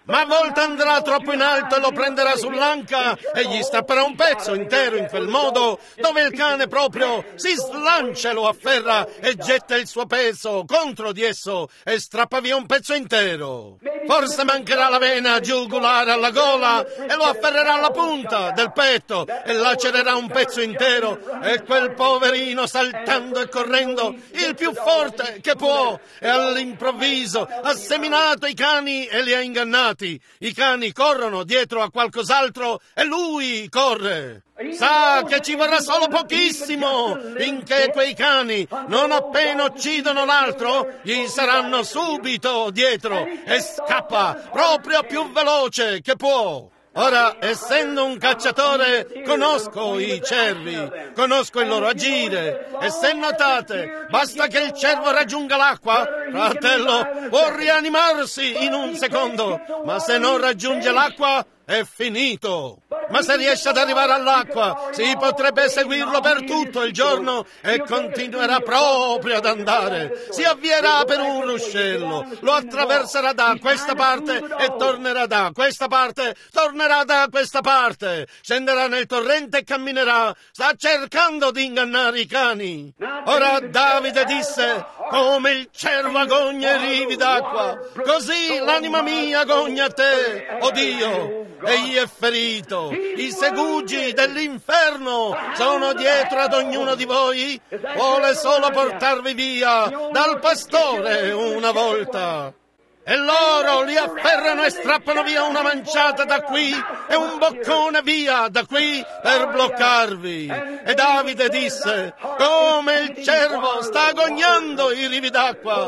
ma a volte andrà troppo in alto e lo prenderà sull'anca e gli strapperà un pezzo intero in quel modo dove il cane proprio si slancia e lo afferra e getta il suo peso contro di esso e strappa via un pezzo intero. Forse mancherà la vena giugulare alla gola e lo afferrerà alla punta del petto e lacererà un pezzo intero e quel poverino, saltando e correndo il più forte che può, e all'improvviso ha seminato i cani e li ha ingannati. I cani corrono dietro a qualcos'altro e lui corre. Sa che ci vorrà solo pochissimo finché quei cani, non appena uccidono l'altro, gli saranno subito dietro e scappa proprio più veloce che può. Ora, essendo un cacciatore, conosco i cervi, conosco il loro agire, e se notate, basta che il cervo raggiunga l'acqua, fratello, può rianimarsi in un secondo, ma se non raggiunge l'acqua, è finito. Ma se riesce ad arrivare all'acqua, si potrebbe seguirlo per tutto il giorno e continuerà proprio ad andare. Si avvierà per un ruscello, lo attraverserà da questa parte e tornerà da questa parte, tornerà da questa parte, scenderà nel torrente e camminerà, sta cercando di ingannare i cani. Ora Davide disse: come il cervo agogna i rivi d'acqua, così l'anima mia agogna a te, o Dio. Egli è ferito, i segugi dell'inferno sono dietro ad ognuno di voi, vuole solo portarvi via dal pastore una volta. E loro li afferrano e strappano via una manciata da qui e un boccone via da qui per bloccarvi. E Davide disse: come il cervo sta agognando i rivi d'acqua,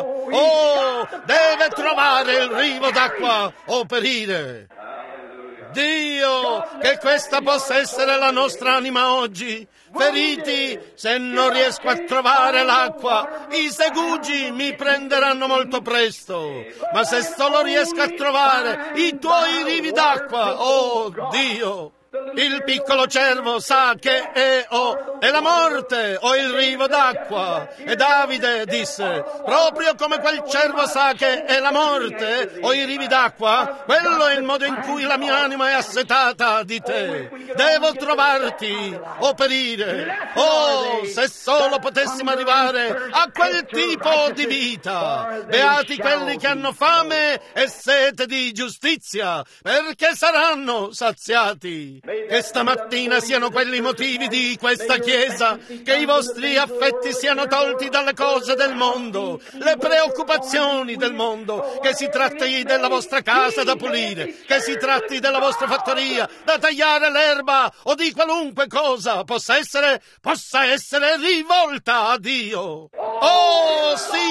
oh, deve trovare il rivo d'acqua o perire. Dio, che questa possa essere la nostra anima oggi. Feriti, se non riesco a trovare l'acqua, i segugi mi prenderanno molto presto. Ma se solo riesco a trovare i tuoi rivi d'acqua, oh Dio. Il piccolo cervo sa che è o è la morte o il rivo d'acqua. E Davide disse: proprio come quel cervo sa che è la morte o i rivi d'acqua, quello è il modo in cui la mia anima è assetata di te. Devo trovarti o perire. Oh, se solo potessimo arrivare a quel tipo di vita. Beati quelli che hanno fame e sete di giustizia, perché saranno saziati. Che stamattina siano quelli i motivi di questa Chiesa, che i vostri affetti siano tolti dalle cose del mondo, le preoccupazioni del mondo, che si tratti della vostra casa da pulire, che si tratti della vostra fattoria da tagliare l'erba o di qualunque cosa possa essere, possa essere rivolta a Dio. Oh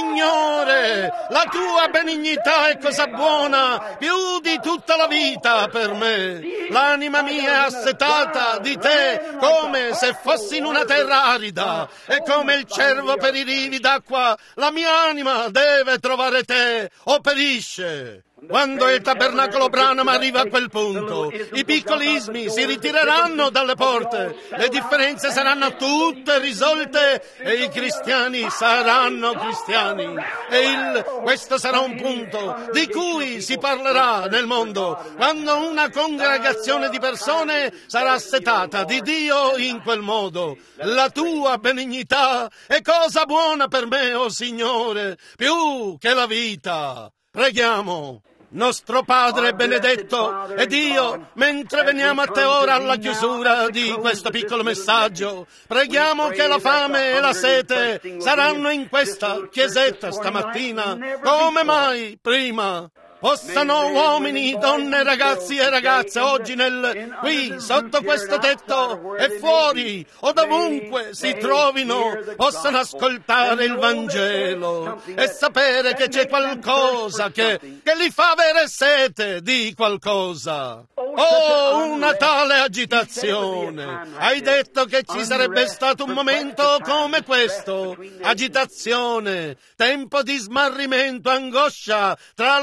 Signore, la tua benignità è cosa buona, più di tutta la vita per me. L'anima mia è assetata di te come se fossi in una terra arida, e come il cervo per i rivi d'acqua la mia anima deve trovare te o perisce. Quando il tabernacolo Branham arriva a quel punto, i piccoli ismi si ritireranno dalle porte, le differenze saranno tutte risolte e i cristiani saranno cristiani. E il, questo sarà un punto di cui si parlerà nel mondo, quando una congregazione di persone sarà assetata di Dio in quel modo. La tua benignità è cosa buona per me, o oh Signore, più che la vita. Preghiamo. Nostro Padre benedetto ed Dio, mentre veniamo a te ora alla chiusura di questo piccolo messaggio, preghiamo che la fame e la sete saranno in questa chiesetta stamattina come mai prima. Possano uomini, donne, ragazzi e ragazze oggi nel, qui, sotto questo tetto e fuori o dovunque si trovino, possano ascoltare il Vangelo e sapere che c'è qualcosa che, che li fa avere sete di qualcosa. Oh, una tale agitazione! Hai detto che ci sarebbe stato un momento come questo. Agitazione, tempo di smarrimento, angoscia tra le nazioni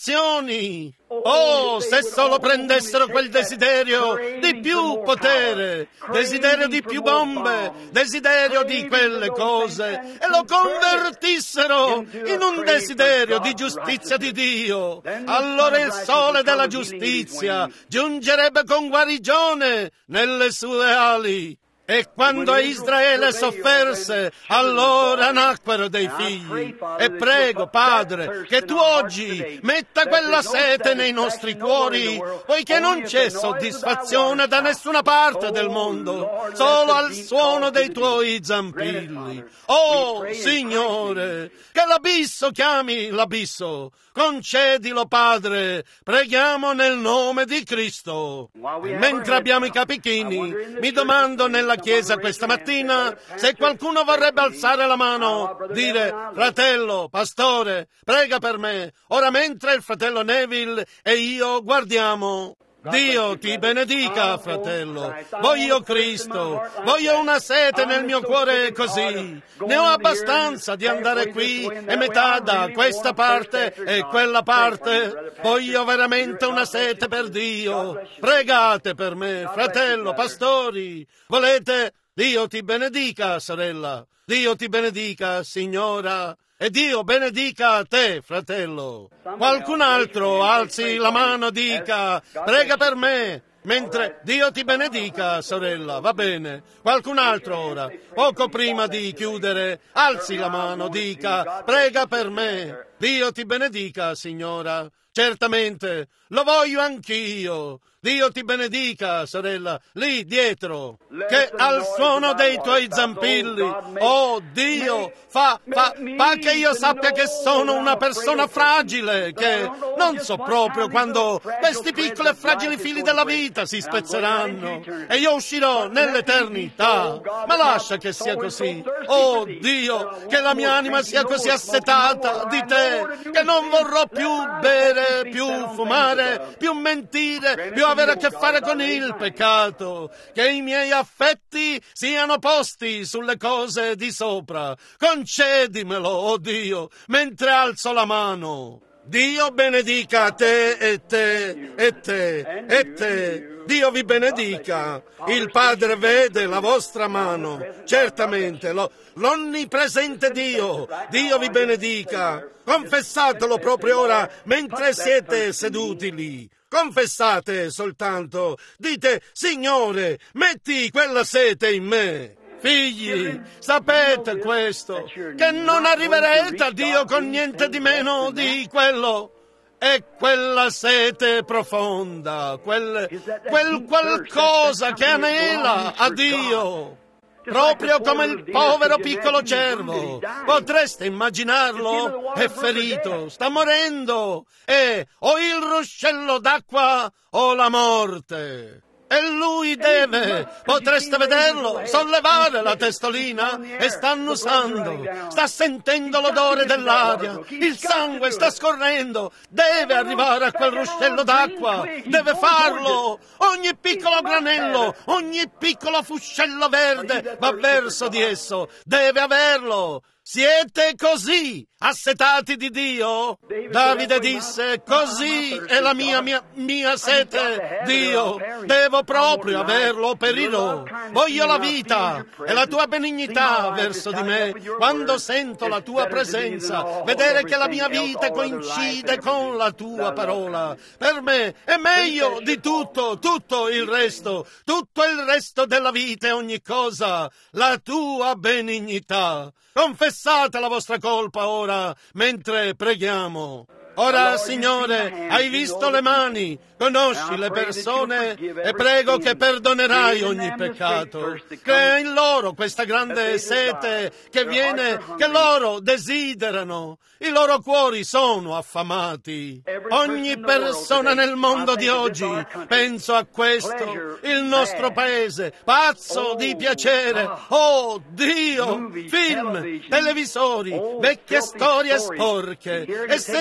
nazioni. Oh, se solo prendessero quel desiderio di più potere, desiderio di più bombe, desiderio di quelle cose, e lo convertissero in un desiderio di giustizia di Dio, allora il sole della giustizia giungerebbe con guarigione nelle sue ali. E quando Israele sofferse, allora nacquero dei figli. E prego, Padre, che tu oggi metta quella sete nei nostri cuori, poiché non c'è soddisfazione da nessuna parte del mondo, solo al suono dei tuoi zampilli. Oh, Signore, che l'abisso chiami l'abisso. Concedilo, Padre, preghiamo nel nome di Cristo. E mentre abbiamo i capi chini, mi domando nella chiesa questa mattina se qualcuno vorrebbe alzare la mano, dire: fratello, pastore, prega per me, ora mentre il fratello Neville e io guardiamo. Dio ti benedica, fratello. Voglio Cristo, voglio una sete nel mio cuore così. Ne ho abbastanza di andare qui e metà da questa parte e quella parte. Voglio veramente una sete per Dio. Pregate per me, fratello, pastori. Volete? Dio ti benedica, sorella. Dio ti benedica, signora. E Dio benedica te, fratello. Qualcun altro alzi la mano, dica: prega per me. Mentre Dio ti benedica, sorella, va bene. Qualcun altro ora, poco prima di chiudere, alzi la mano, dica: prega per me. Dio ti benedica, signora. Certamente, lo voglio anch'io. Dio ti benedica, sorella, lì dietro, che al suono dei tuoi zampilli, oh Dio, fa, fa, fa che io sappia che sono una persona fragile, che non so proprio quando questi piccoli e fragili fili della vita si spezzeranno e io uscirò nell'eternità. Ma lascia che sia così, oh Dio, che la mia anima sia così assetata di te, che non vorrò più bere, più fumare, più mentire, più avere a che fare con il peccato, che i miei affetti siano posti sulle cose di sopra. Concedimelo, oh Dio, mentre alzo la mano. Dio benedica te e te e te e te. Dio vi benedica. Il Padre vede la vostra mano. Certamente, lo, l'onnipresente Dio. Dio vi benedica. Confessatelo proprio ora mentre siete seduti lì. Confessate soltanto. Dite: Signore, metti quella sete in me. Figli, sapete questo, che non arriverete a Dio con niente di meno di quello. È quella sete profonda, quel, quel qualcosa che anela a Dio. Proprio come il povero piccolo cervo. Potreste immaginarlo? È ferito, sta morendo, e o il ruscello d'acqua o la morte. E lui deve, potreste vederlo, sollevare la testolina e sta annusando, sta sentendo l'odore dell'aria, il sangue sta scorrendo, deve arrivare a quel ruscello d'acqua, deve farlo. Ogni piccolo granello, ogni piccolo fuscello verde va verso di esso, deve averlo. Siete così assetati di Dio? Davide disse: così è la mia, mia, mia sete, Dio. Devo proprio averlo o perirò. Voglio la vita e la tua benignità verso di me. Quando sento la tua presenza, vedere che la mia vita coincide con la tua parola. Per me è meglio di tutto, tutto il resto, tutto il resto della vita e ogni cosa, la tua benignità. Confessate la vostra colpa ora, mentre preghiamo. Ora, Signore, hai visto le mani, conosci le persone e prego che perdonerai ogni peccato. Crea in loro questa grande sete che viene, che loro desiderano. I loro cuori sono affamati. Ogni persona nel mondo di oggi, penso a questo, il nostro paese, pazzo di piacere. Oh Dio, film, televisori, vecchie storie sporche e sentire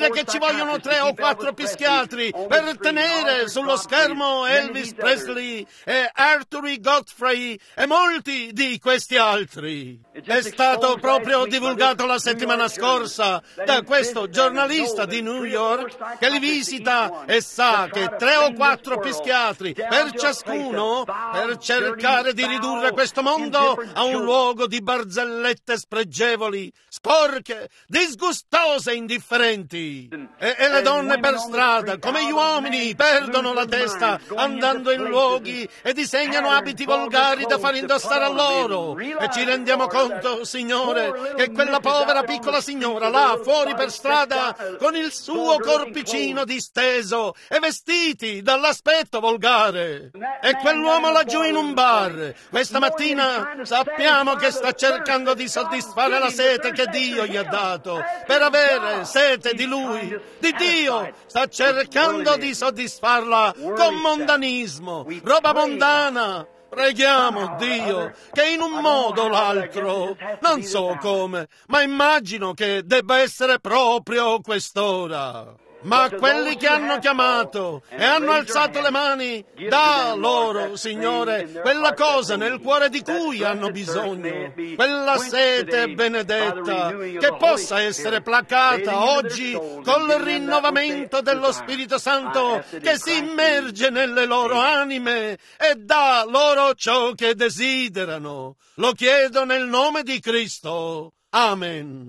dire che ci vogliono tre o quattro psichiatri per tenere sullo schermo Elvis Presley e Arthur Godfrey e molti di questi altri. È stato proprio divulgato la settimana scorsa da questo giornalista di New York che li visita e sa che tre o quattro psichiatri per ciascuno per cercare di ridurre questo mondo a un luogo di barzellette spregevoli, sporche, disgustose e indifferenti. E, e le donne per strada, come gli uomini, perdono la testa andando in luoghi e disegnano abiti volgari da far indossare a loro. E ci rendiamo conto, Signore, che quella povera piccola signora là fuori per strada con il suo corpicino disteso e vestiti dall'aspetto volgare. E quell'uomo laggiù in un bar questa mattina sappiamo che sta cercando di soddisfare la sete che Dio gli ha dato per avere sete di Lui, di Dio. Sta cercando di soddisfarla con mondanismo, roba mondana. Preghiamo Dio che in un modo o l'altro, non so come, ma immagino che debba essere proprio quest'ora. Ma quelli che hanno chiamato e hanno alzato le mani, dà loro, Signore, quella cosa nel cuore di cui hanno bisogno, quella sete benedetta che possa essere placata oggi col rinnovamento dello Spirito Santo che si immerge nelle loro anime e dà loro ciò che desiderano. Lo chiedo nel nome di Cristo. Amen.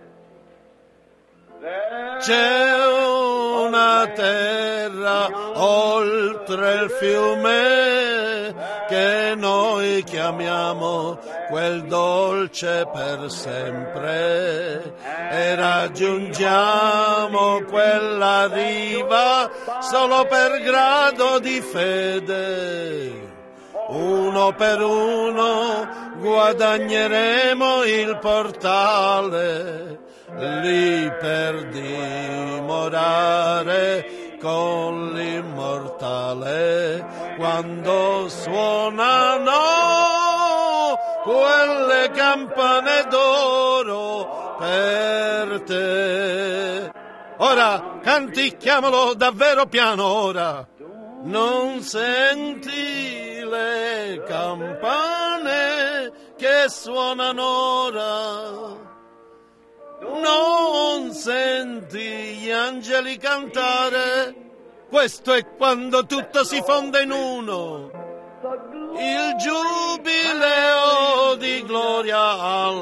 C'è una terra oltre il fiume che noi chiamiamo quel dolce per sempre e raggiungiamo quella riva solo per grado di fede. Uno per uno guadagneremo il portale lì per dimorare con l'immortale quando suonano quelle campane d'oro per te. Ora canticchiamolo davvero piano ora. Non senti le campane che suonano ora? Non senti gli angeli cantare? Questo è quando tutto si fonde in uno. Il giubileo di gloria,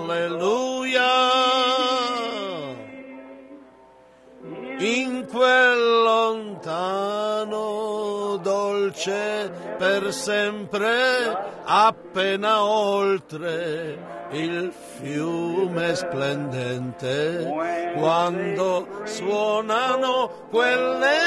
alleluia. In quel lontano dolce per sempre, appena oltre il fiume splendente, quando suonano quelle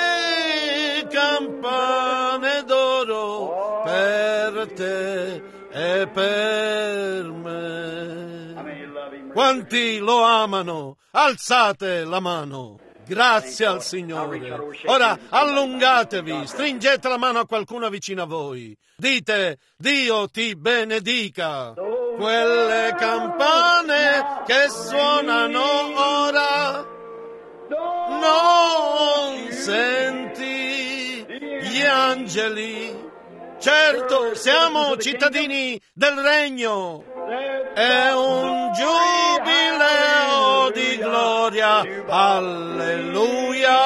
campane d'oro per te e per me. Quanti lo amano? Alzate la mano. Grazie al Signore. Ora allungatevi, stringete la mano a qualcuno vicino a voi. Dite, Dio ti benedica. Quelle campane che suonano ora, non senti gli angeli? Certo, siamo cittadini del regno. È un giubileo di gloria, alleluia.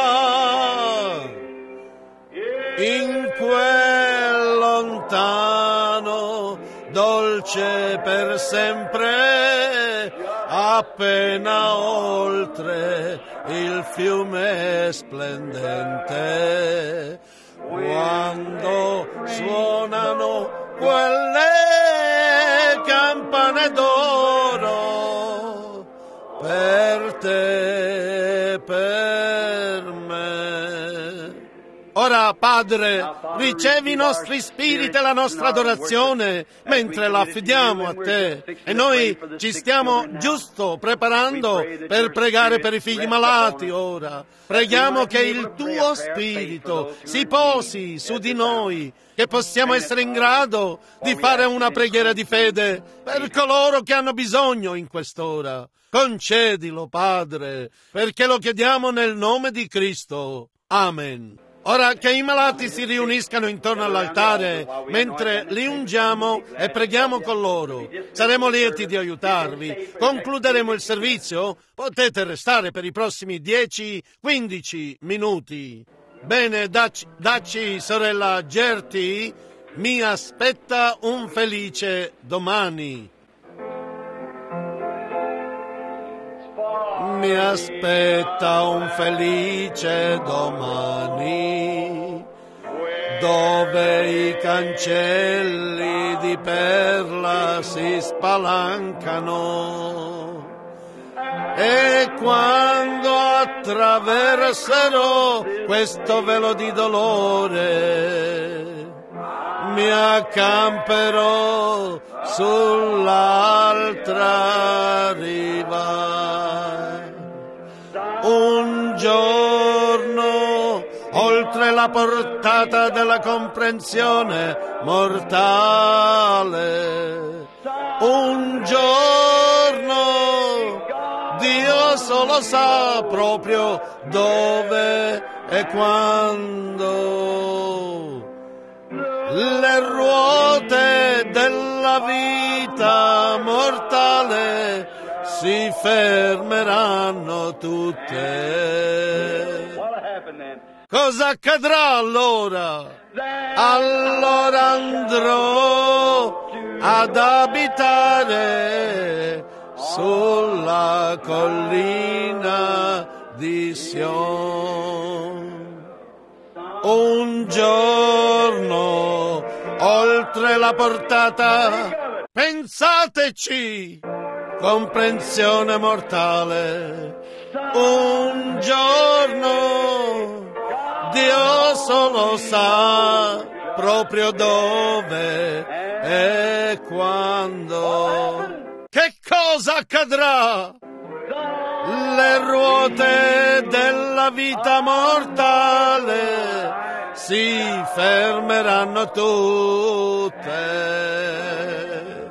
In quel lontano dolce per sempre, appena oltre il fiume splendente, quando suonano quelle campane d'oro per te, per me. Ora, Padre, ricevi i nostri spiriti e la nostra adorazione mentre la affidiamo a te e noi ci stiamo giusto preparando per pregare per i figli malati ora. Preghiamo che il tuo spirito si posi su di noi, che possiamo essere in grado di fare una preghiera di fede per coloro che hanno bisogno in quest'ora. Concedilo, Padre, perché lo chiediamo nel nome di Cristo. Amen. Ora che i malati si riuniscano intorno all'altare mentre li ungiamo e preghiamo con loro, saremo lieti di aiutarvi. Concluderemo il servizio. Potete restare per i prossimi dieci quindici minuti. Bene, dacci, dacci, sorella Gerti, mi aspetta un felice domani. Mi aspetta un felice domani, dove i cancelli di perla si spalancano, e quando attraverserò questo velo di dolore, mi accamperò sull'altra riva. Un giorno, oltre la portata della comprensione mortale, un giorno, Dio solo sa proprio dove e quando, le ruote della vita mortale si fermeranno tutte. Cosa accadrà allora? Allora andrò ad abitare sulla collina di Sion. Un giorno, oltre la portata, pensateci, comprensione mortale, un giorno, Dio solo sa proprio dove e quando. Che cosa accadrà? Le ruote della vita mortale si fermeranno tutte.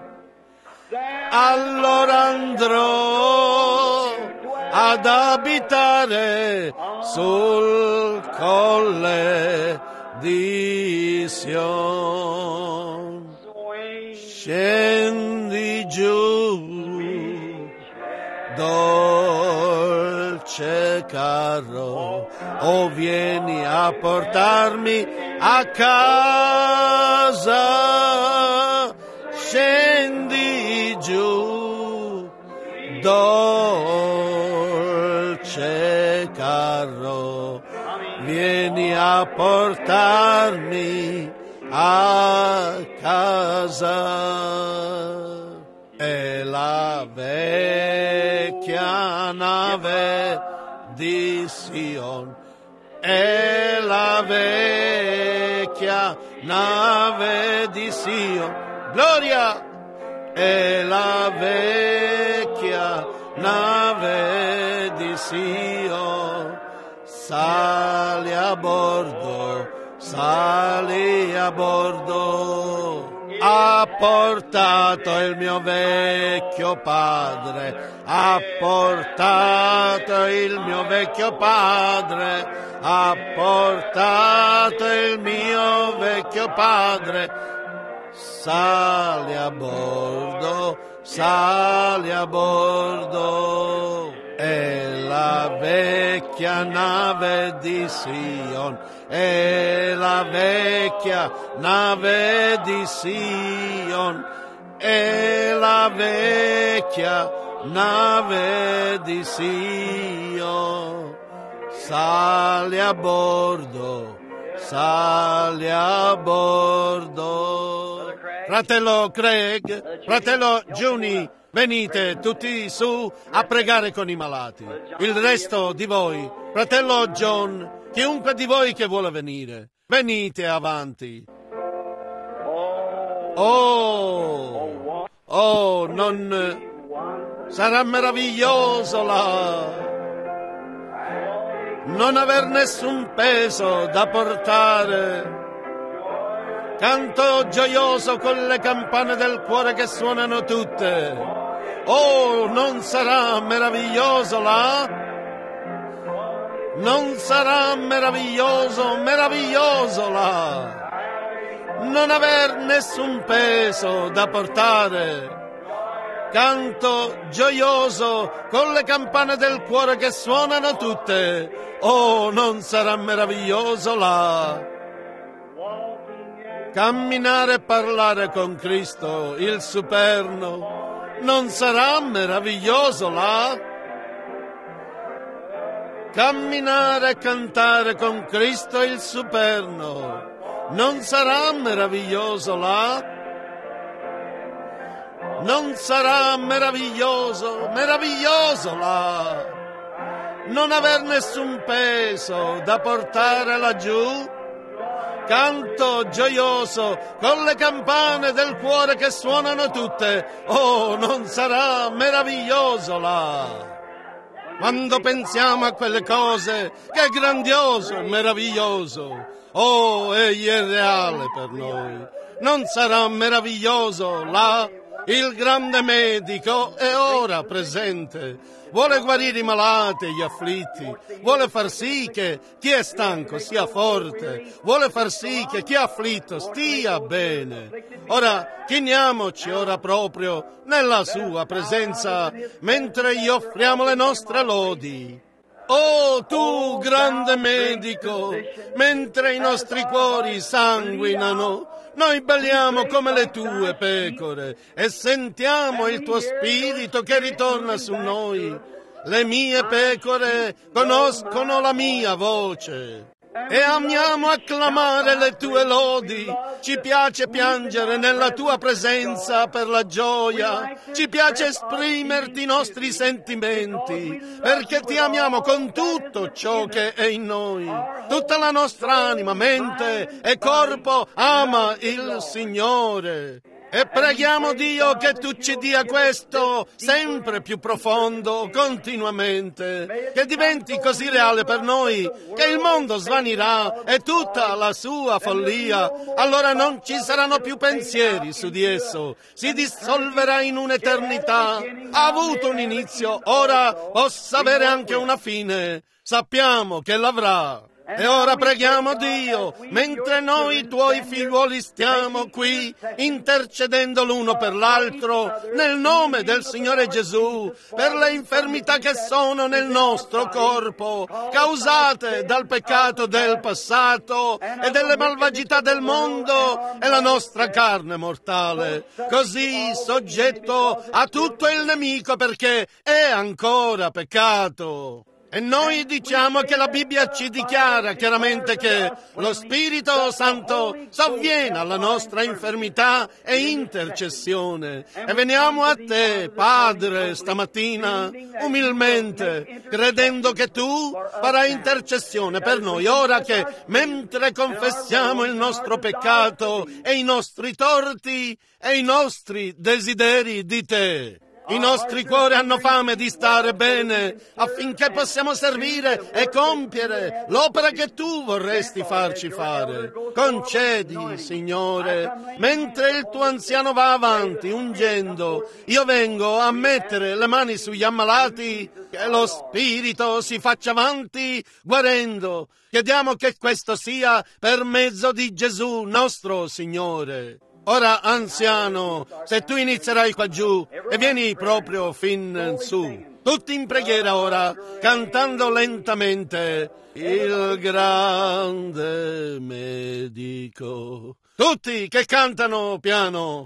Allora andrò ad abitare sul colle di Sion. Scendi giù, dolce carro, o vieni a portarmi a casa. Scendi giù, dolce carro, vieni a portarmi a casa. E la vecchia nave di Sion, e la vecchia nave di Sion, gloria! E la vecchia nave di Sion, sali a bordo, sali a bordo. Ha portato il mio vecchio padre, ha portato il mio vecchio padre, ha portato il mio vecchio padre. Sali a bordo, sali a bordo. È la vecchia nave di Sion, è la vecchia nave di Sion, è la vecchia nave di Sion. Sali a bordo, sali a bordo. Fratello Craig, fratello Juni, venite tutti su a pregare con i malati. Il resto di voi, fratello John, chiunque di voi che vuole venire, venite avanti. Oh, oh, non sarà meraviglioso là. Non aver nessun peso da portare. Canto gioioso con le campane del cuore che suonano tutte. Oh, non sarà meraviglioso là? Non sarà meraviglioso, meraviglioso là? Non aver nessun peso da portare. Canto gioioso con le campane del cuore che suonano tutte. Oh, non sarà meraviglioso là? Camminare e parlare con Cristo, il Superno, non sarà meraviglioso là? Camminare e cantare con Cristo, il Superno, non sarà meraviglioso là? Non sarà meraviglioso, meraviglioso là? Non aver nessun peso da portare laggiù? Canto gioioso con le campane del cuore che suonano tutte. Oh, non sarà meraviglioso là? Quando pensiamo a quelle cose, che è grandioso e meraviglioso. Oh, egli è reale per noi. Non sarà meraviglioso là? Il grande medico è ora presente. Vuole guarire i malati e gli afflitti. Vuole far sì che chi è stanco sia forte. Vuole far sì che chi è afflitto stia bene. Ora, chiniamoci ora proprio nella sua presenza mentre gli offriamo le nostre lodi. Oh, tu grande medico, mentre i nostri cuori sanguinano, noi balliamo come le tue pecore e sentiamo il tuo spirito che ritorna su noi. Le mie pecore conoscono la mia voce e amiamo acclamare le tue lodi. Ci piace piangere nella tua presenza per la gioia. Ci piace esprimerti i nostri sentimenti perché ti amiamo con tutto ciò che è in noi. Tutta la nostra anima, mente e corpo ama il Signore. E preghiamo Dio che tu ci dia questo sempre più profondo, continuamente, che diventi così reale per noi, che il mondo svanirà e tutta la sua follia, allora non ci saranno più pensieri su di esso, si dissolverà in un'eternità, ha avuto un inizio, ora possa avere anche una fine, sappiamo che l'avrà. E ora preghiamo Dio, mentre noi tuoi figliuoli stiamo qui intercedendo l'uno per l'altro nel nome del Signore Gesù per le infermità che sono nel nostro corpo, causate dal peccato del passato e delle malvagità del mondo e la nostra carne mortale, così soggetto a tutto il nemico perché è ancora peccato. E noi diciamo che la Bibbia ci dichiara chiaramente che lo Spirito Santo sovviene alla nostra infermità e intercessione. E veniamo a te, Padre, stamattina, umilmente, credendo che tu farai intercessione per noi, ora che, mentre confessiamo il nostro peccato e i nostri torti e i nostri desideri di te, i nostri cuori hanno fame di stare bene affinché possiamo servire e compiere l'opera che tu vorresti farci fare. Concedi, Signore, mentre il tuo anziano va avanti ungendo, io vengo a mettere le mani sugli ammalati, che lo Spirito si faccia avanti guarendo. Chiediamo che questo sia per mezzo di Gesù nostro Signore. Ora, anziano, se tu inizierai qua giù e vieni proprio fin su, tutti in preghiera ora, cantando lentamente il grande medico. Tutti che cantano piano.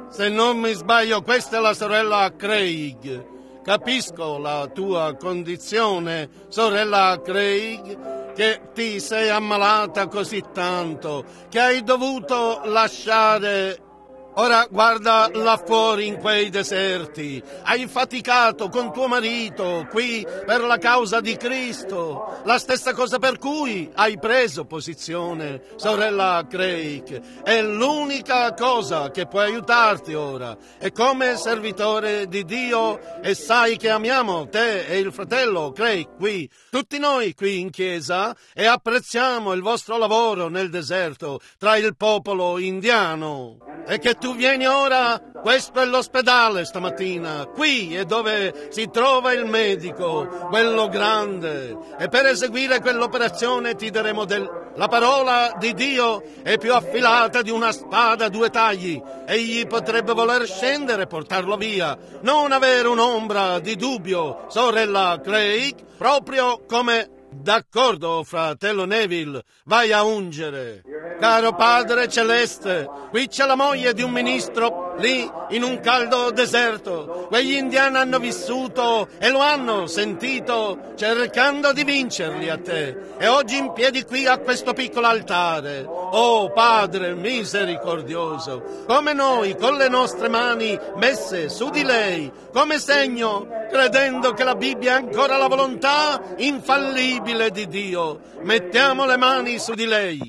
Se non mi sbaglio, questa è la sorella Craig. Capisco la tua condizione, sorella Craig, che ti sei ammalata così tanto, che hai dovuto lasciare. Ora guarda là fuori in quei deserti, hai faticato con tuo marito qui per la causa di Cristo, la stessa cosa per cui hai preso posizione, sorella Craig. È l'unica cosa che può aiutarti ora, e come servitore di Dio, e sai che amiamo te e il fratello Craig qui, tutti noi qui in chiesa, e apprezziamo il vostro lavoro nel deserto tra il popolo indiano. E che tu vieni ora, questo è l'ospedale stamattina, qui è dove si trova il medico, quello grande, e per eseguire quell'operazione ti daremo del... La parola di Dio è più affilata di una spada a due tagli, egli potrebbe voler scendere e portarlo via, non avere un'ombra di dubbio, sorella Craig, proprio come... D'accordo, fratello Neville, vai a ungere. Caro Padre Celeste, qui c'è la moglie di un ministro, lì in un caldo deserto. Quegli indiani hanno vissuto e lo hanno sentito cercando di vincerli a te. E oggi in piedi qui a questo piccolo altare. Oh Padre misericordioso, come noi con le nostre mani messe su di lei, come segno, credendo che la Bibbia è ancora la volontà infallibile di Dio, mettiamo le mani su di lei.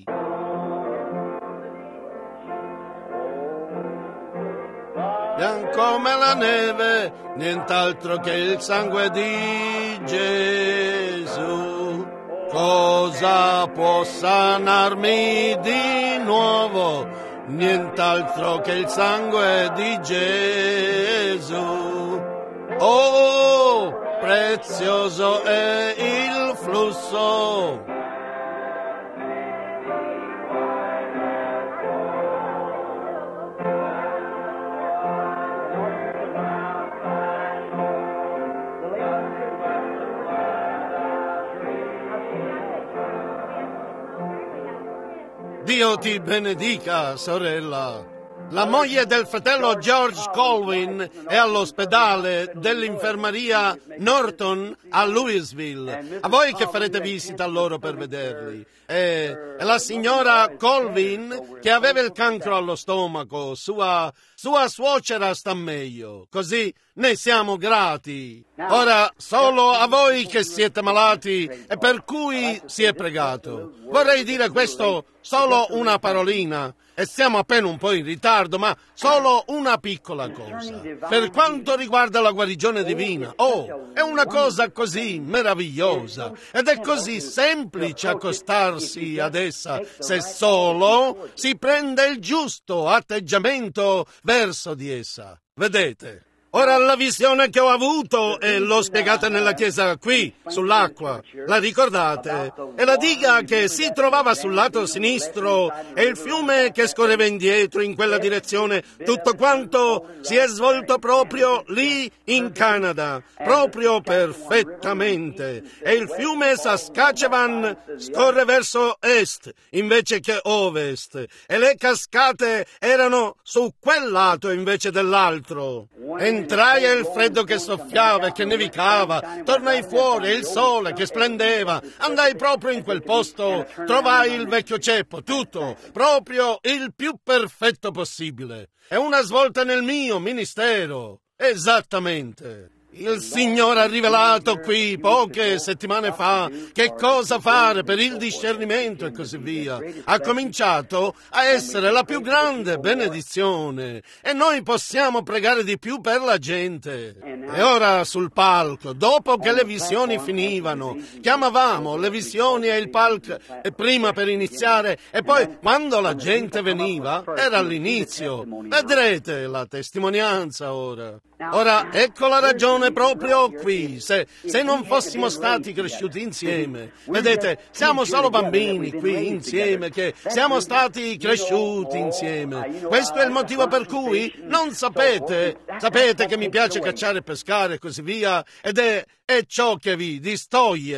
Bianco come la neve, nient'altro che il sangue di Gesù. Cosa può sanarmi di nuovo? Nient'altro che il sangue di Gesù. Oh, prezioso è il flusso. Dio ti benedica, sorella. La moglie del fratello George Colwyn è all'ospedale dell'infermeria Norton a Louisville. A voi che farete visita a loro per vederli. E la signora Colwyn, che aveva il cancro allo stomaco, sua, sua suocera sta meglio. Così ne siamo grati. Ora, solo a voi che siete malati e per cui si è pregato. Vorrei dire questo, solo una parolina. E siamo appena un po' in ritardo, ma solo una piccola cosa. Per quanto riguarda la guarigione divina, oh, è una cosa così meravigliosa ed è così semplice accostarsi ad essa se solo si prende il giusto atteggiamento verso di essa. Vedete? Ora la visione che ho avuto, e l'ho spiegata nella chiesa qui, sull'acqua, la ricordate? È la diga che si trovava sul lato sinistro e il fiume che scorreva indietro in quella direzione, tutto quanto si è svolto proprio lì in Canada, proprio perfettamente. E il fiume Saskatchewan scorre verso est invece che ovest, e le cascate erano su quel lato invece dell'altro. Entrai e il freddo che soffiava e che nevicava, tornai fuori e il sole che splendeva, andai proprio in quel posto, trovai il vecchio ceppo, tutto, proprio il più perfetto possibile. È una svolta nel mio ministero, esattamente. Il Signore ha rivelato qui poche settimane fa che cosa fare per il discernimento e così via. Ha cominciato a essere la più grande benedizione e noi possiamo pregare di più per la gente. E ora sul palco, dopo che le visioni finivano, chiamavamo le visioni e il palco prima per iniziare e poi quando la gente veniva era all'inizio. Vedrete la testimonianza ora. Ora, ecco la ragione proprio qui. Se, se non fossimo stati cresciuti insieme, vedete, siamo solo bambini qui insieme, che siamo stati cresciuti insieme. Questo è il motivo per cui non sapete, sapete che mi piace cacciare e pescare e così via, ed è, è ciò che vi distoglie.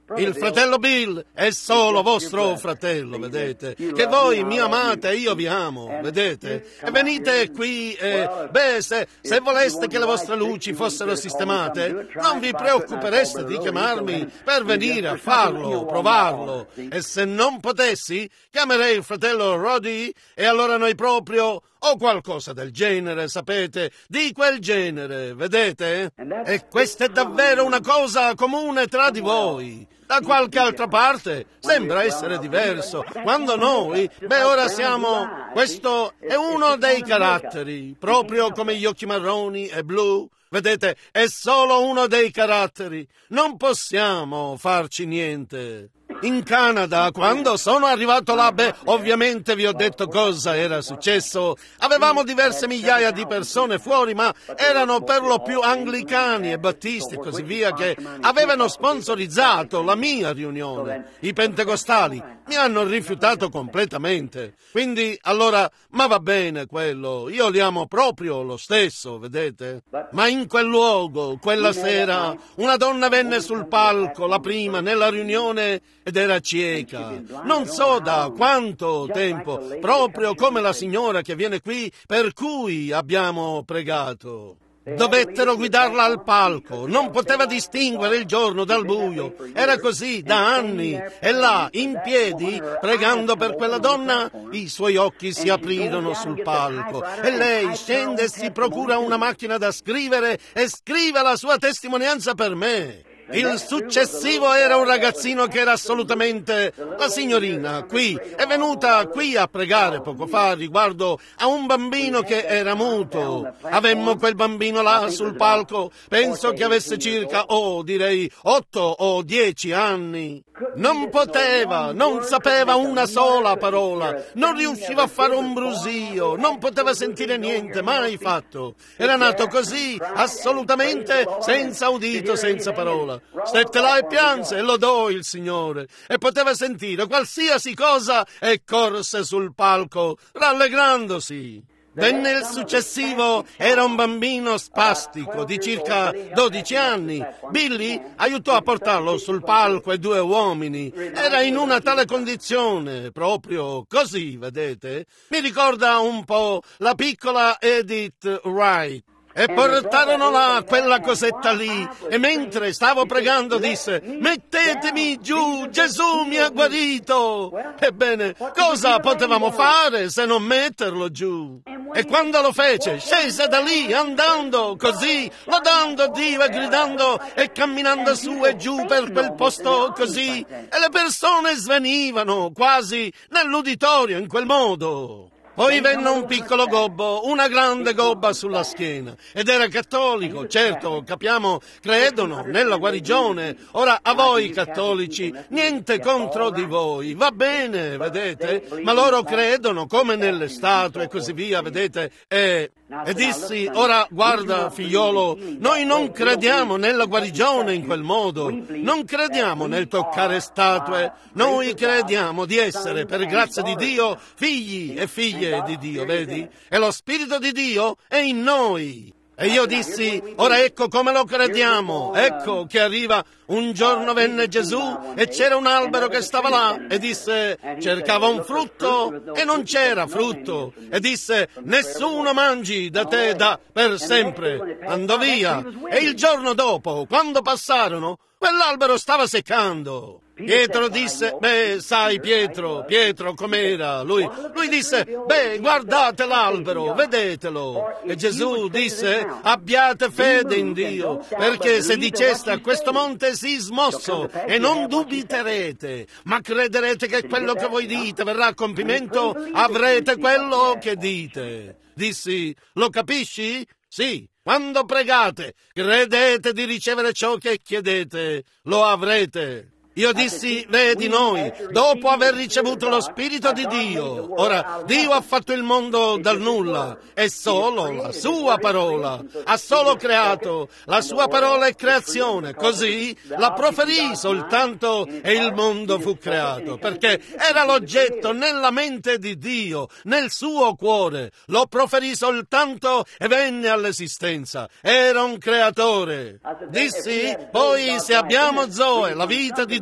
Il fratello Bill è solo vostro fratello, vedete? Che voi mi amate e io vi amo, vedete? E venite qui e, beh, se, se voleste che le vostre luci fossero sistemate, non vi preoccupereste di chiamarmi per venire a farlo, provarlo. E se non potessi, chiamerei il fratello Roddy e allora noi proprio... o qualcosa del genere, sapete, di quel genere, vedete? E questa è davvero una cosa comune tra di voi. Da qualche altra parte sembra essere diverso. Quando noi, beh, ora siamo... Questo è uno dei caratteri, proprio come gli occhi marroni e blu. Vedete, è solo uno dei caratteri. Non possiamo farci niente. In Canada, quando sono arrivato là, beh, ovviamente vi ho detto cosa era successo. Avevamo diverse migliaia di persone fuori, ma erano per lo più anglicani e battisti e così via che avevano sponsorizzato la mia riunione. I pentecostali mi hanno rifiutato completamente. Quindi, allora, ma va bene quello, io li amo proprio lo stesso, vedete? Ma in quel luogo, quella sera, una donna venne sul palco, la prima, nella riunione, ed era cieca. Non so da quanto tempo, proprio come la signora che viene qui, per cui abbiamo pregato. Dovettero guidarla al palco, non poteva distinguere il giorno dal buio. Era così da anni. E là, in piedi, pregando per quella donna, i suoi occhi si aprirono sul palco. E lei scende e si procura una macchina da scrivere e scrive la sua testimonianza per me. Il successivo era un ragazzino che era assolutamente... La signorina qui è venuta qui a pregare poco fa riguardo a un bambino che era muto. Avemmo quel bambino là sul palco, penso che avesse circa, oh, direi otto o dieci anni. Non poteva, non sapeva una sola parola, non riusciva a fare un brusio, non poteva sentire niente, mai fatto. Era nato così, assolutamente senza udito, senza parola. Stette là e pianse e lodò il Signore e poteva sentire qualsiasi cosa e corse sul palco rallegrandosi. Venne il successivo, era un bambino spastico di circa dodici anni. Billy aiutò a portarlo sul palco e due uomini. Era in una tale condizione, proprio così, vedete? Mi ricorda un po' la piccola Edith Wright. E portarono là quella cosetta lì e mentre stavo pregando disse: mettetemi giù, Gesù mi ha guarito. Ebbene, cosa potevamo fare se non metterlo giù? E quando lo fece, scese da lì andando così, lodando Dio e gridando e camminando su e giù per quel posto così, e le persone svenivano quasi nell'uditorio in quel modo. Poi venne un piccolo gobbo, una grande gobba sulla schiena, ed era cattolico, certo, capiamo, credono nella guarigione. Ora, a voi cattolici, niente contro di voi, va bene, vedete, ma loro credono come nelle statue e così via, vedete, e... E dissi: ora guarda figliolo, noi non crediamo nella guarigione in quel modo, non crediamo nel toccare statue, noi crediamo di essere per grazia di Dio figli e figlie di Dio, vedi? E lo Spirito di Dio è in noi. E io dissi: ora ecco come lo crediamo, ecco che arriva. Un giorno venne Gesù e c'era un albero che stava là e disse: cercava un frutto e non c'era frutto, e disse: nessuno mangi da te da per sempre. Andò via e il giorno dopo, quando passarono, quell'albero stava seccando. Pietro disse: beh, sai Pietro, Pietro com'era? Lui, lui disse: beh, guardate l'albero, vedetelo. E Gesù disse: abbiate fede in Dio, perché se diceste a questo monte si smosso e non dubiterete, ma crederete che quello che voi dite verrà a compimento, avrete quello che dite. Dissi: lo capisci? Sì. Quando pregate, credete di ricevere ciò che chiedete, lo avrete. Io dissi: vedi noi, dopo aver ricevuto lo Spirito di Dio, ora Dio ha fatto il mondo dal nulla, è solo la sua parola, ha solo creato, la sua parola è creazione, così la proferì soltanto e il mondo fu creato, perché era l'oggetto nella mente di Dio, nel suo cuore, lo proferì soltanto e venne all'esistenza, era un creatore. Dissi: poi se abbiamo Zoe, la vita di Dio,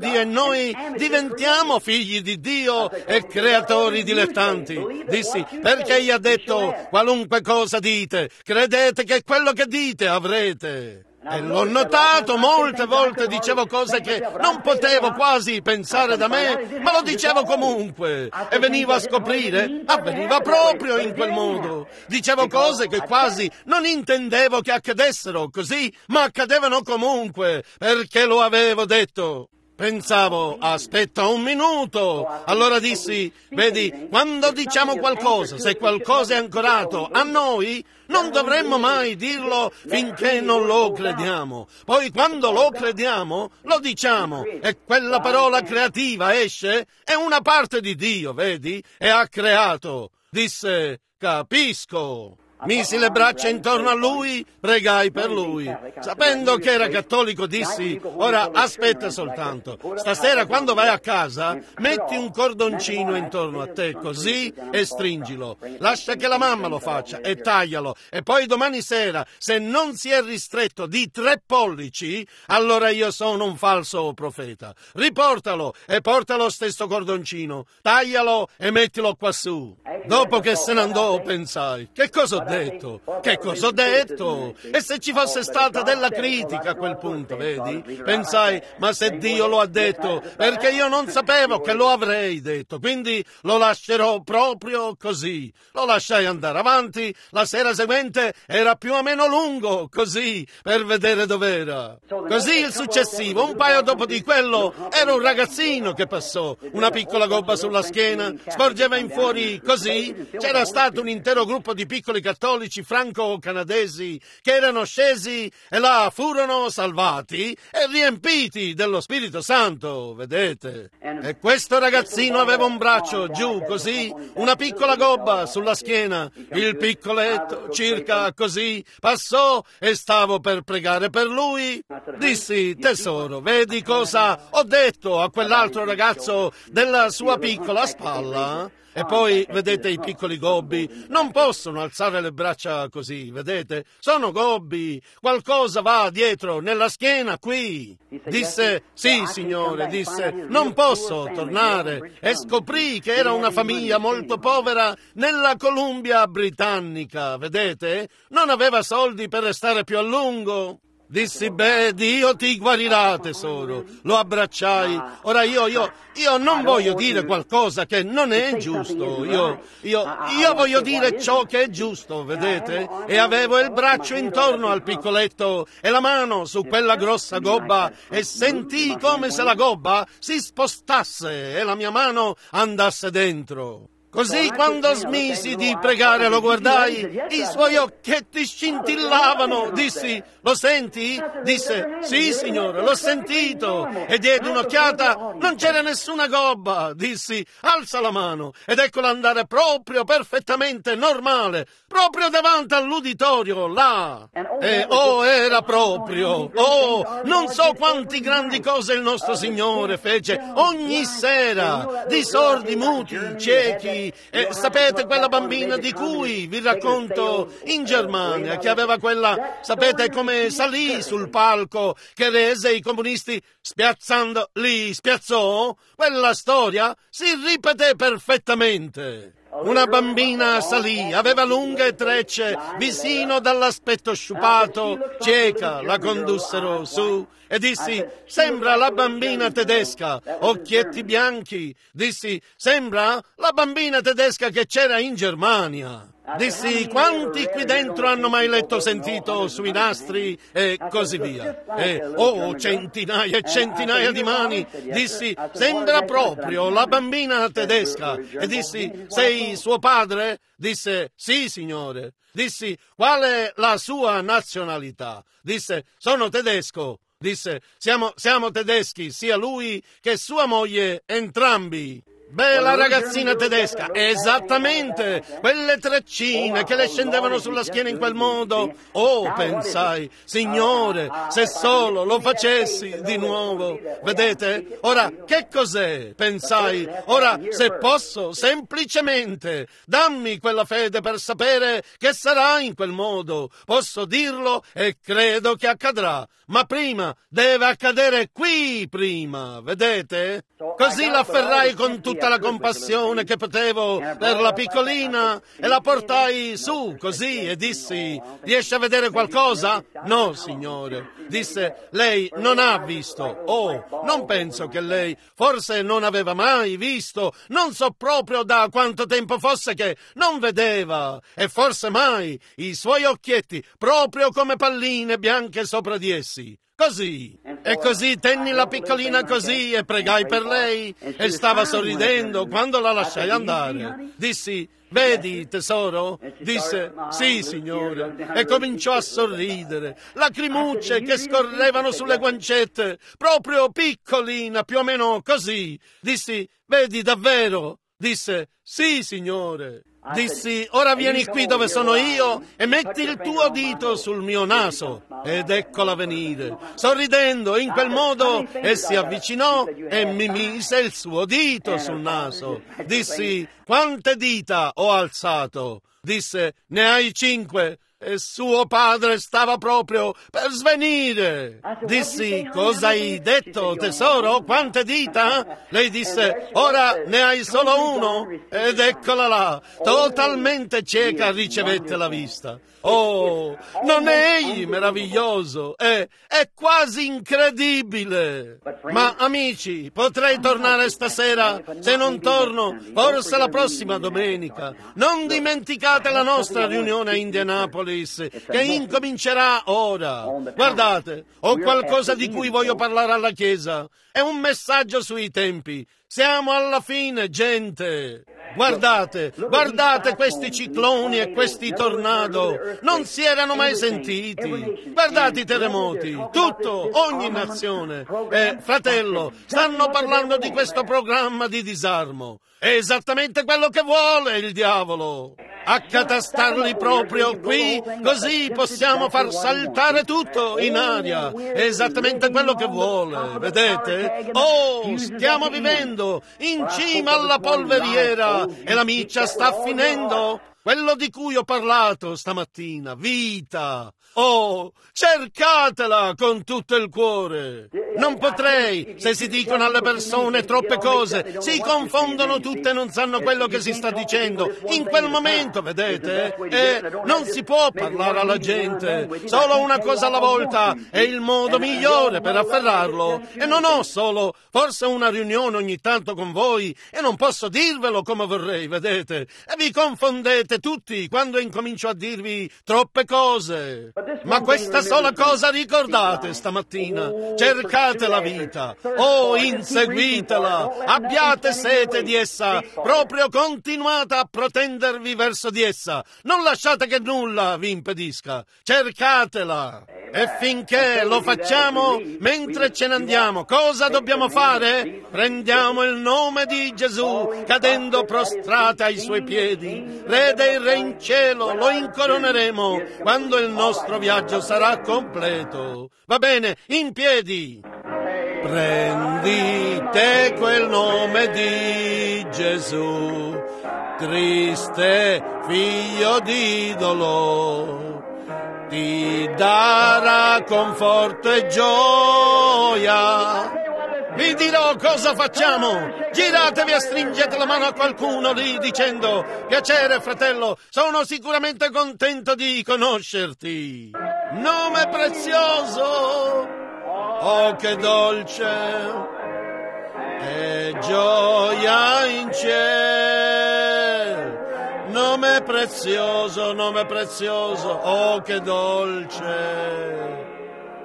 Dio e noi diventiamo figli di Dio e creatori dilettanti. Dissi, perché gli ha detto, qualunque cosa dite, credete che quello che dite avrete. E l'ho notato, molte volte dicevo cose che non potevo quasi pensare da me, ma lo dicevo comunque. E venivo a scoprire, avveniva proprio in quel modo. Dicevo cose che quasi non intendevo che accadessero così, ma accadevano comunque, perché lo avevo detto. Pensavo, aspetta un minuto. Allora dissi, vedi, quando diciamo qualcosa, se qualcosa è ancorato a noi, non dovremmo mai dirlo finché non lo crediamo. Poi quando lo crediamo, lo diciamo. E quella parola creativa esce, è una parte di Dio, vedi? E ha creato. Disse, capisco. Misi le braccia intorno a lui, pregai per lui. Sapendo che era cattolico dissi, ora aspetta soltanto, stasera quando vai a casa metti un cordoncino intorno a te così e stringilo. Lascia che la mamma lo faccia e taglialo. E poi domani sera, se non si è ristretto di tre pollici, allora io sono un falso profeta. Riportalo e porta lo stesso cordoncino, taglialo e mettilo qua su. Dopo che se ne andò pensai, che cosa ho detto? Detto. Che cosa ho detto? E se ci fosse stata della critica a quel punto, vedi? Pensai, ma se Dio lo ha detto, perché io non sapevo che lo avrei detto, quindi lo lascerò proprio così. Lo lasciai andare avanti, la sera seguente era più o meno lungo, così, per vedere dov'era. Così il successivo, un paio dopo di quello, era un ragazzino che passò, una piccola gobba sulla schiena, sporgeva in fuori così, c'era stato un intero gruppo di piccoli cattolici franco-canadesi che erano scesi e là furono salvati e riempiti dello Spirito Santo, vedete? E questo ragazzino aveva un braccio giù così, una piccola gobba sulla schiena, il piccoletto circa così passò e stavo per pregare per lui. Dissi, tesoro, vedi cosa ho detto a quell'altro ragazzo della sua piccola spalla? E poi, vedete, i piccoli gobbi non possono alzare le braccia così, vedete? Sono gobbi, qualcosa va dietro, nella schiena, qui. Disse, sì, signore, disse, non posso tornare. E scoprì che era una famiglia molto povera nella Columbia Britannica, vedete? Non aveva soldi per restare più a lungo. Dissi, beh, Dio ti guarirà, tesoro. Lo abbracciai. Ora io, io, io non voglio dire qualcosa che non è giusto. Io, io, io voglio dire ciò che è giusto, vedete? E avevo il braccio intorno al piccoletto e la mano su quella grossa gobba e sentii come se la gobba si spostasse e la mia mano andasse dentro. Così quando smisi di pregare lo guardai, i suoi occhietti scintillavano. Dissi, lo senti? Disse, sì signore, l'ho sentito. E diedi un'occhiata, non c'era nessuna gobba. Dissi, alza la mano ed eccola andare proprio perfettamente normale, proprio davanti all'uditorio, là. E oh, era proprio, oh, non so quanti grandi cose il nostro Signore fece ogni sera, di sordi, muti, ciechi. E sapete quella bambina di cui vi racconto in Germania, che aveva quella, sapete come salì sul palco che rese i comunisti spiazzando, li spiazzò? Quella storia si ripeté perfettamente. Una bambina salì, aveva lunghe trecce, vicino dall'aspetto sciupato, cieca, la condussero su e dissi, sembra la bambina tedesca, occhietti bianchi. Dissi, sembra la bambina tedesca che c'era in Germania. Dissi, quanti qui dentro hanno mai letto, sentito sui nastri e così via? E, oh, centinaia e centinaia di mani. Dissi, sembra proprio la bambina tedesca. E dissi, sei suo padre? Disse, sì, signore. Dissi, qual è la sua nazionalità? Disse, sono tedesco. Disse, siamo, siamo tedeschi, sia lui che sua moglie, entrambi. Beh, la ragazzina tedesca, esattamente, quelle treccine che le scendevano sulla schiena in quel modo. Oh, pensai, Signore, se solo lo facessi di nuovo. Vedete? Ora, che cos'è? Pensai, ora, se posso, semplicemente, dammi quella fede per sapere che sarà in quel modo. Posso dirlo e credo che accadrà. Ma prima, deve accadere qui prima, vedete? Così l'afferrai con tutta la compassione che potevo per la piccolina e la portai su così e dissi: riesci a vedere qualcosa? No, signore. Disse: lei non ha visto. Oh, non penso che lei, forse non aveva mai visto, non so proprio da quanto tempo fosse che non vedeva, e forse mai, i suoi occhietti proprio come palline bianche sopra di essi. Così. E così tenni la piccolina così e pregai per lei e stava sorridendo quando la lasciai andare. Dissi: vedi, tesoro? Disse: sì, signore. E cominciò a sorridere. Lacrimucce che scorrevano sulle guancette, proprio piccolina, più o meno così. Dissi: vedi davvero? Disse: sì, signore. Dissi: ora vieni qui dove sono io e metti il tuo dito sul mio naso. Ed eccola venire. Sorridendo in quel modo, e si avvicinò e mi mise il suo dito sul naso. Dissi: quante dita ho alzato? Disse: ne hai cinque. E suo padre stava proprio per svenire. Dissi: cosa hai detto, tesoro? Quante dita? Lei disse: ora ne hai solo uno. Ed eccola là, totalmente cieca, ricevette la vista. Oh, non è egli meraviglioso? È, è quasi incredibile. Ma amici, potrei tornare stasera. Se non torno, forse la prossima domenica. Non dimenticate la nostra riunione a Indianapolis, che incomincerà ora. Guardate, ho qualcosa di cui voglio parlare alla Chiesa. È un messaggio sui tempi. Siamo alla fine, gente. Guardate, guardate questi cicloni e questi tornado. Non si erano mai sentiti. Guardate i terremoti, tutto, ogni nazione. E, fratello, stanno parlando di questo programma di disarmo. È esattamente quello che vuole il diavolo. Accatastarli proprio qui, così possiamo far saltare tutto in aria. È esattamente quello che vuole, vedete? Oh, stiamo vivendo in cima alla polveriera e la miccia sta finendo. Quello di cui ho parlato stamattina, vita. Oh, cercatela con tutto il cuore. Non potrei, se si dicono alle persone troppe cose, si confondono tutte e non sanno quello che si sta dicendo in quel momento, vedete? E non si può parlare alla gente. Solo una cosa alla volta è il modo migliore per afferrarlo. E non ho solo, forse una riunione ogni tanto con voi e non posso dirvelo come vorrei, vedete? E vi confondete tutti quando incomincio a dirvi troppe cose. Ma questa sola cosa ricordate stamattina: cercate la vita, oh, inseguitela, abbiate sete di essa, proprio continuate a protendervi verso di essa, non lasciate che nulla vi impedisca, cercatela. E finché lo facciamo, mentre ce ne andiamo, cosa dobbiamo fare? Prendiamo il nome di Gesù, cadendo prostrate ai suoi piedi. Re dei re in cielo, lo incoroneremo quando il nostro viaggio sarà completo. Va bene, in piedi. Prendite quel nome di Gesù, triste figlio d'idolo. Ti darà conforto e gioia. Vi dirò cosa facciamo. Giratevi e stringete la mano a qualcuno lì dicendo: piacere, fratello, sono sicuramente contento di conoscerti. Nome prezioso, oh che dolce, e gioia in cielo. Nome prezioso, nome prezioso, oh che dolce.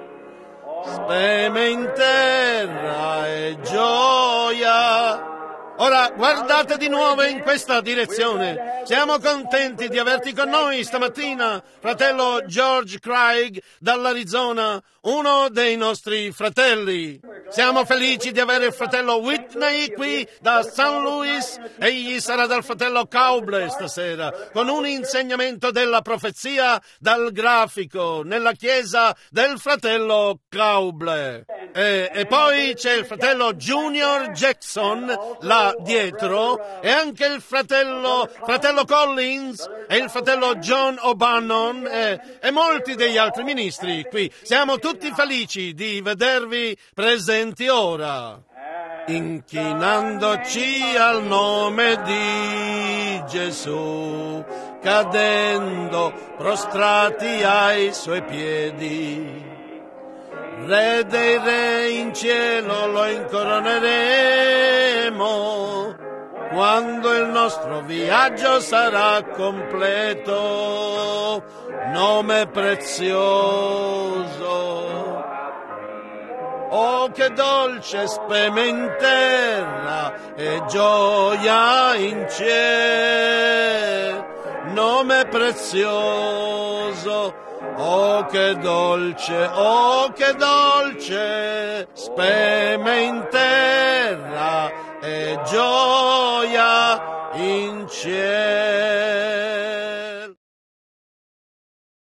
Speme in terra e gioia, Ora guardate di nuovo in questa direzione. Siamo contenti di averti con noi stamattina, fratello George Craig dall'Arizona, uno dei nostri fratelli. Siamo felici di avere il fratello Whitney qui da Saint Louis. Egli sarà dal fratello Kauble stasera, con un insegnamento della profezia dal grafico nella chiesa del fratello Kauble. E, e poi c'è il fratello Junior Jackson là dietro, e anche il fratello, fratello Collins e il fratello John O'Bannon e, e molti degli altri ministri qui. Siamo tutti felici di vedervi presenti ora, inchinandoci al nome di Gesù, cadendo prostrati ai suoi piedi. Re dei re in cielo lo incoroneremo quando il nostro viaggio sarà completo. Nome prezioso, oh che dolce speme in terra e gioia in cielo. Nome prezioso, oh che dolce, oh che dolce, speme in terra e gioia in cielo.